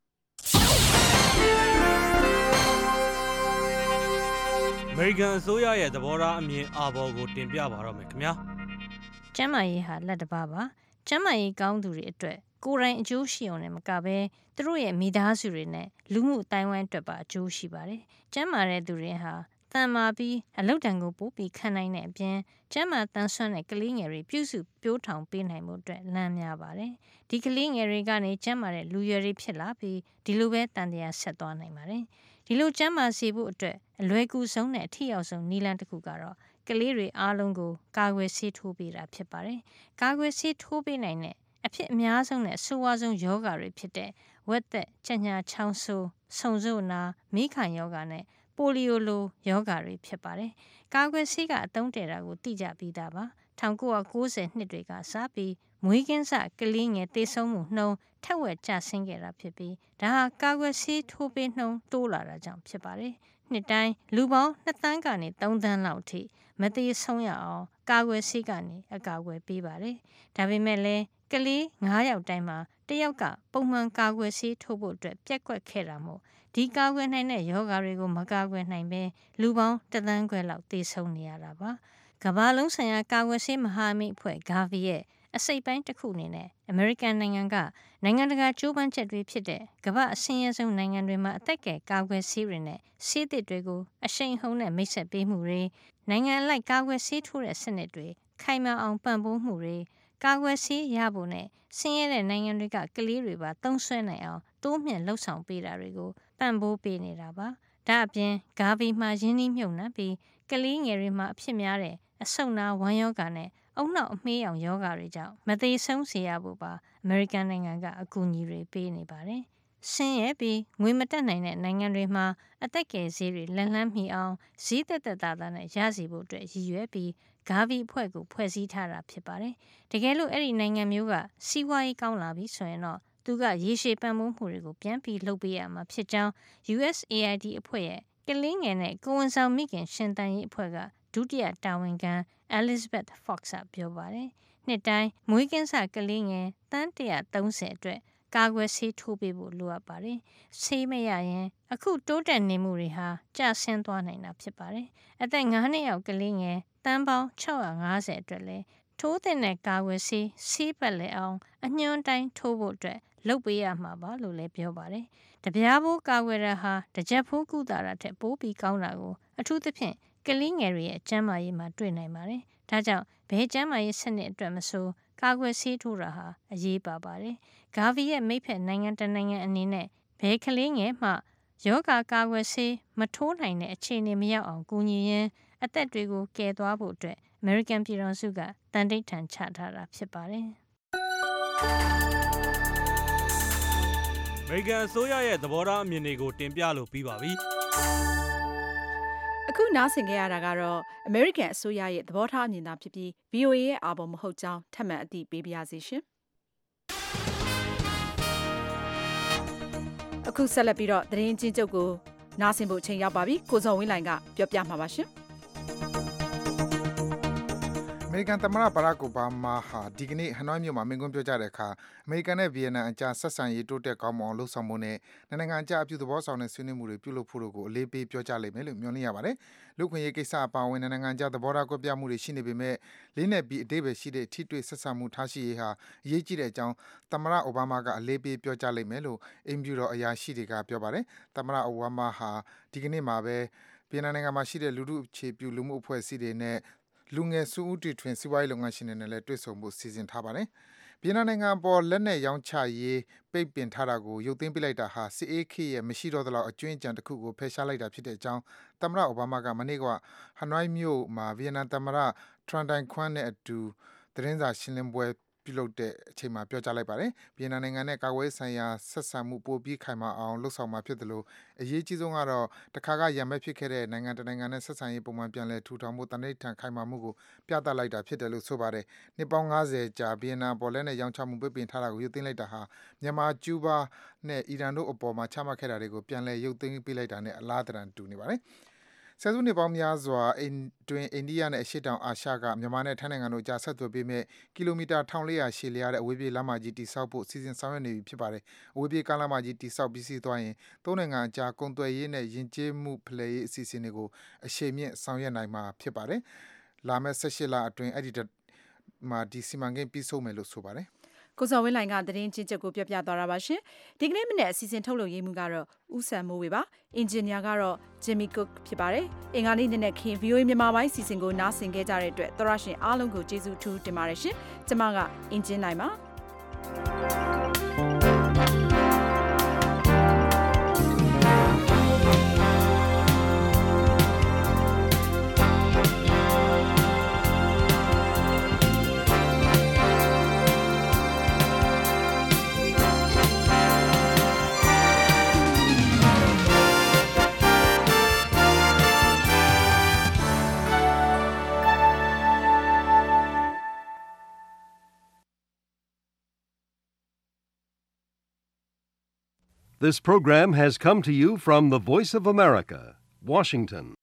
Speaker 7: အမေရိကန်အစိုးရရဲ့သဘောထားအမြင်အာဘော်ကိုတင်ပြပါတော့မယ်ခင်ဗျာ
Speaker 23: ကျန်းမာရေးဟာလက်တစ်ပါးပါကျန်းမာရေးကောင်းသူတွေအတွက်ကိုယ်တိုင်အကျိုးရှိအောင်လည်းမကဘဲသူတို့ရဲ့မိသားစုတွေနဲ့လူမှုအတိုင်းဝိုင်းအတွက်ပါအကျိုးရှိပါတယ်ကျန်းမာတဲ့သူတွေဟာတန်မာပြီးအလုတ်တန်ကိုပို့ပြီးခံနိုင်တဲ့အပြင်ကျန်းမာတန်ဆွမ်းတဲ့ကလေးငယ်တွေပြုစုပြိုးထောင်ပေးနိုင်မှုအတွက်လမ်းများပါတယ်ဒီကလေးငယ်တွေကနေကျန်းမာတဲ့လူရွယ်တွေဖြစ်လာပြီးဒီလိုပဲတန်တရားဆက်သွားနိုင်ပါတယ်ဒီလိုကျန်းမာစေဖို့အတွက်အလွယ်ကူဆုံးနဲ့အထီရောက်ဆုံးနည်းလမ်းတစ်ခုကတော့ကလေးတွေအားလုံးကိုကာကွယ်ဆေးထိုးပေးတာဖြစ်ပါတယ်ကာကွယ်ဆေးထိုးပေးနိုင်တဲ့အဖြစ်အများဆုံးနဲ့ဆိုးဝါးဆုံးယောဂါတွေဖြစ်တဲ့ဝက်သက်၊ကြက်ညာချောင်းဆိုး၊ဆုံဆို့နာ၊မိခိုင်ယောဂါနဲ့ပပိုလီယိုလိုယောဂါတွေဖြစ်ပါတယ်။ကာကွယ်ဆေးကအသုံးတည့်တာကိုသိကြပြီးသားပါ1990နှစ်တွေကစပြီးမွေးကင်းစကလေးငယ်သေဆုံးမှုနှုန်းထက်ဝက်ကျဆင်းခဲ့တာဖြစ်ပြီးဒါဟာကာကွယ်ဆေးထိုးပေးနှုန်းတိုးလာတာကြောင့်ဖြစ်ပါတယ်။နှစ်တိုင်းလူပေါင်း2 သန်းကနေ3 သန်းလောက်ထိမသေဆုံးရအောင်ကာကွယ်ဆေးကနေအကာအကွယ်ပေးပါတယ်။ဒါပေမဲ့လည်းကလေး9 ယောက်တိုင်းမှာ1 ယောက်ကပုံမှန်ကာကွယ်ဆေးထိုးဖို့အတွက်ပြက်ကွက်ခဲ့တာမို့ဒီကာကွယ်နိုင်တဲ့ယောဂါတွေကိုမကာကွယ်နိုင်ဘဲလူပေါင်း1 သန်းခွဲလောက်သေဆုံးနေရတာပါ။ကမ္ဘာလုံးဆိုင်ရာကာကွယ်ဆေးမဟာမိတ်အဖွဲ့ Gavi ရဲ့အစိပ်ပိုင်းတစ်ခုအနေနဲ့အမေရိကန်နိုင်ငံကနိုင်ငံတကာကြိုးပမ်းချက်တွေဖြစ်တဲ့ကမ္ဘာအဆင်းရဲဆုံးနိုင်ငံတွေမှာအသက်ကယ်ကာကွယ်ဆေးတွေနဲ့ဆေးသစ်တွေကိုအရှိန်အဟုန်နဲ့မိတ်ဆက်ပေးမှုတွေနိုင်ငံအလိုက်ကာကွယ်ဆေးထိုးတဲ့စနစ်တွေခိုင်မာအောင်ပံ့ပိုးမှုတွေကာကွယ်ဆေးရဖို့နဲ့ဆင်းရဲတဲ့နိုင်ငံတွေကကလေးတွေပါသုံးစွဲနိုင်အောင်တိုးမြှင့်လှုပ်ဆောင်ပေးတာတွေကိုပံ့ပိုးပေးနေတာပါ။ဒါအပြင် Gavi မှာရင်းနှီးမြှုပ်နှံပြီးကလေးငယ်တွေမှာအဖြစ်များတဲ့အဆုတ်နာဝမ်းယောဂါနဲ့အုံနောက်အမေးရောင်ယောဂါတွေကြောင့်မသေဆုံးစေရဖို့ပါအမေရိကန်နိုင်ငံကအကူအညီတွေပေးနေပါတယ်။ဆင်းရဲပြီးငွေမတက်နိုင်တဲ့နိုင်ငံတွေမှာအသက်ကယ်ဆေးတွေလက်လှမ်းမီအောင်ဈေးသက်သက်သာသာနဲ့ရရှိဖို့အတွက်ရည်ရွယ်ပြီး Gavi အဖွဲ့ကိုဖွဲ့စည်းထားတာဖြစ်ပါတယ်။တကယ်လို့အဲ့ဒီနိုင်ငံမျိုးကစီးပွားရေးကောင်းလာပြီဆိုရင်တော့သူကရေရှည်ပံ့ပိုးမှုတွေကိုပြန်ပြီးလုပ်ပေးရမှာဖြစ်ကြောင်း USAID အဖွဲ့ရဲ့ကလေးငယ်နဲ့ကိုဝန်ဆောင်မိခင်ရှင်သန်ရေးအဖွဲ့ကဒုတိယတာဝန်ခံ Elizabeth Fox ကပြောပါတယ်။နှစ်တိုင်းမွေးကင်းစကလေးငယ်သန်း130အတွက်ကာကွယ်ဆေးထိုးပေးဖို့လိုအပ်ပါတယ်။ဆေးမရရင်အခုတိုးတက်နေမှုတွေဟာကျဆင်းသွားနိုင်တာဖြစ်ပါတယ်။အသက်9 နှစ်အောက်ကလေးငယ်တန်းပေါင်း650အတွက်လည်းထိုးတဲ့ကာကွယ်ဆေးပတ်လည်အောင်အညွှန်းတိုင်းထိုးဖို့အတွက်လုပ်ပေးရမှာပါလို့လည်းပြောပါတယ်။တပြားဖိုးကာကွယ်တာဟာတကြက်ဖိုးကုသတာထက်ပိုပြီးကောင်းတာကိုအထူးသဖြင့်ကလေးငယ်တွေရဲ့ကျန်းမာရေးမှာတွေ့နိုင်ပါတယ်။ဒါကြောင့်ဘယ်ကျန်းမာရေးစနစ်အတွက်မဆိုကာကွယ်ဆေးထိုးတာဟာအရေးပါပါတယ်။ Gavi ရဲ့မိတ်ဖက်နိုင်ငံတနိုင်ငံအနေနဲ့ဘယ်ကလေးငယ်မှယောဂါကာကွယ်ဆေးမထိုးနိုင်တဲ့အခြေအနေမရောက်အောင်ကူညီရင်းအသက်တွေကိုကယ်သွားဖို့အတွက်အမေရိကန်ပြည်ထောင်စုကတန်ဋိဌာန်ချထားတာဖြစ်ပါတယ်။
Speaker 7: အမေရိကန်အစိုးရရဲ့သဘောထားအမြင်တွေကိုတင်ပြလို့ပြီးပါပြီ။
Speaker 2: အခုနားဆင်ခဲ့ရတာကတော့အမေရိကန်အစိုးရရဲ့သဘောထားအမြင်သာဖြစ်ပြီး VOA ရဲ့အာဘော်မဟုတ်ကြောင်းထပ်မံအသိပေးပါရစေရှင်။အခုဆက်လက်ပြီးတော့သတင်းချင်းချုပ်ကိုနားဆင်ဖို့အချိန်ရောက်ပါပြီ။ကိုဇော်ဝင်းလိုင်ကပြောပြမှာပါရှင်။
Speaker 3: အမေရိကန်သမ္မတဘာရက်အိုဘားမားဟာဒီကနေ့ဟနွိုင်းမြို့မှာမိန့်ခွန်းပြောကြားတဲ့အခါအမေရိကန်နဲ့ဗီယက်နမ်အကြားဆက်ဆံရေးတိုးတက်ကောင်းမွန်အောင်လှုပ်ဆောင်ဖို့နဲ့နိုင်ငံအကြားအပြုသဘောဆောင်တဲ့ဆွေးနွေးမှုတွေပြုလုပ်ဖို့တို့ကိုအလေးပေးပြောကြားလိမ့်မယ်လို့မျှော်လင့်ရပါတယ်။လူ့အခွင့်အရေးကိစ္စအပါအဝင်နိုင်ငံအကြားသဘောထားကွဲပြားမှုတွေရှိနေပေမဲ့လေးနက်ပြီးအဓိပ္ပာယ်ရှိတဲ့ထိတွေ့ဆက်ဆံမှုထားရှိရေးဟာအရေးကြီးတဲ့အကြောင်းသမ္မတအိုဘားမားကအလေးပေးပြောကြားလိမ့်မယ်လို့အိမ်ဖြူတော်အရာရှိတွေကပြောပါတယ်။သမ္မတအိုဘားမားဟာဒီကနေ့မှာပဲဗီယက်နမ်နိုင်ငံမှာရှိတဲ့လူထုအခြေပြုလူမှုအဖွဲ့အစည်းတွေနဲ့လူငယ်စုဦးတီထွင်စီးပွားရေးလုပ်ငန်းရှင်တွေနဲ့လည်းတွေ့ဆုံဖို့စီစဉ်ထားပါတယ်။ဗီယက်နမ်နိုင်ငံအပေါ်လက်နက်ရောင်းချရေးပိတ်ပင်ထားတာကိုရုပ်သိမ်းပစ်လိုက်တာဟာစစ်အေးခေတ်ရဲ့မရှိတော့သလောက်အကျွင်းအကြံတစ်ခုကိုဖယ်ရှားလိုက်တာဖြစ်တဲ့အကြောင်းသမ္မတအိုဘားမားကမနေ့ကဟနွိုင်းမြို့မှာဗီယက်နမ်သမ္မတထရန်တိုင်ခွန်းနဲ့အတူသတင်းစာရှင်းလင်းပွဲပြုလုပ်တဲ့အချိန်မှာပြောကြားလိုက်ပါတယ်။ဗီယက်နမ်နိုင်ငံနဲ့ကာကွယ်ဆိုင်ရာဆက်ဆံမှုပိုပြီးခိုင်မာအောင်လှုပ်ဆောင်မှာဖြစ်တယ်လို့အရေးကြီးဆုံးကတော့တခါကရံမဲ့ဖြစ်ခဲ့တဲ့နိုင်ငံတနိုင်ငံနဲ့ဆက်ဆံရေးပုံမှန်ပြန်လည်ထူထောင်မှုတန်ဋိဌာန်ခိုင်မာမှုကိုပြသလိုက်တာဖြစ်တယ်လို့ဆိုပါတယ်။နှစ်ပေါင်း90ကြာဗီယက်နမ်ပေါ်လက်နဲ့ရောင်းချမှုပိတ်ပင်ထားတာကိုရုပ်သိမ်းလိုက်တာဟာမြန်မာ၊ကျူးဘားနဲ့အီရန်တို့အပေါ်မှာချမှတ်ခဲ့တာတွေကိုပြန်လည်ရုပ်သိမ်းပေးလိုက်တာနဲ့အလားတန်တူနေပါတယ်။ဆယ်စုနှစ်ပေါင်းများစွာတွင်အိန္ဒိယနဲ့အရှေ့တောင်အာရှကမြန်မာနဲ့ထိုင်းနိုင်ငံတို့ကြားဆက်သွယ်ပေးမဲ့ကီလိုမီတာ1400ရှည်လျားတဲ့အဝေးပြေးလမ်းမကြီးတည်ဆောက်ဖို့စီစဉ်ဆောင်ရွက်နေပြီဖြစ်ပါတယ်။အဝေးပြေးကားလမ်းမကြီးတည်ဆောက်ပြီးစီးသွားရင်သုံးနိုင်ငံအကြားကုန်သွယ်ရေးနဲ့ယဉ်ကျေးမှုဖလှယ်ရေးအစီအစဉ်တွေကိုအရှိန်မြင့်ဆောင်ရွက်နိုင်မှာဖြစ်ပါတယ်။လာမယ့်18လအတွင်းအဲ့ဒီမှာဒီစီမံကိန်းပြီးဆုံးမယ်လို့ဆိုပါတယ်။
Speaker 2: ကိုဇော်ဝင်းလိုင်ကသတင်းချင်းချုပ်ကိုပြပြသွားတာပါရှင်။ဒီကနေ့မနေ့အစီအစဉ်ထုတ်လုပ်ရေးမှုကတော့ဦးစံမိုးဝေပါ။အင်ဂျင်နီယာကတော့ Jimmy Cook ဖြစ်ပါတယ်။အင်္ဂါနေ့နေ့ခင် VOA မြန်မာပိုင်းစီစဉ်ကိုနားဆင်ခဲ့ကြတဲ့အတွက်သောရရှင်အားလုံးကိုကျေးဇူးထူးတင်ပါတယ်ရှင်။ကျွန်မကအင်ဂျင်နိုင်ပါ။
Speaker 4: This program has come to you from the Voice of America, Washington.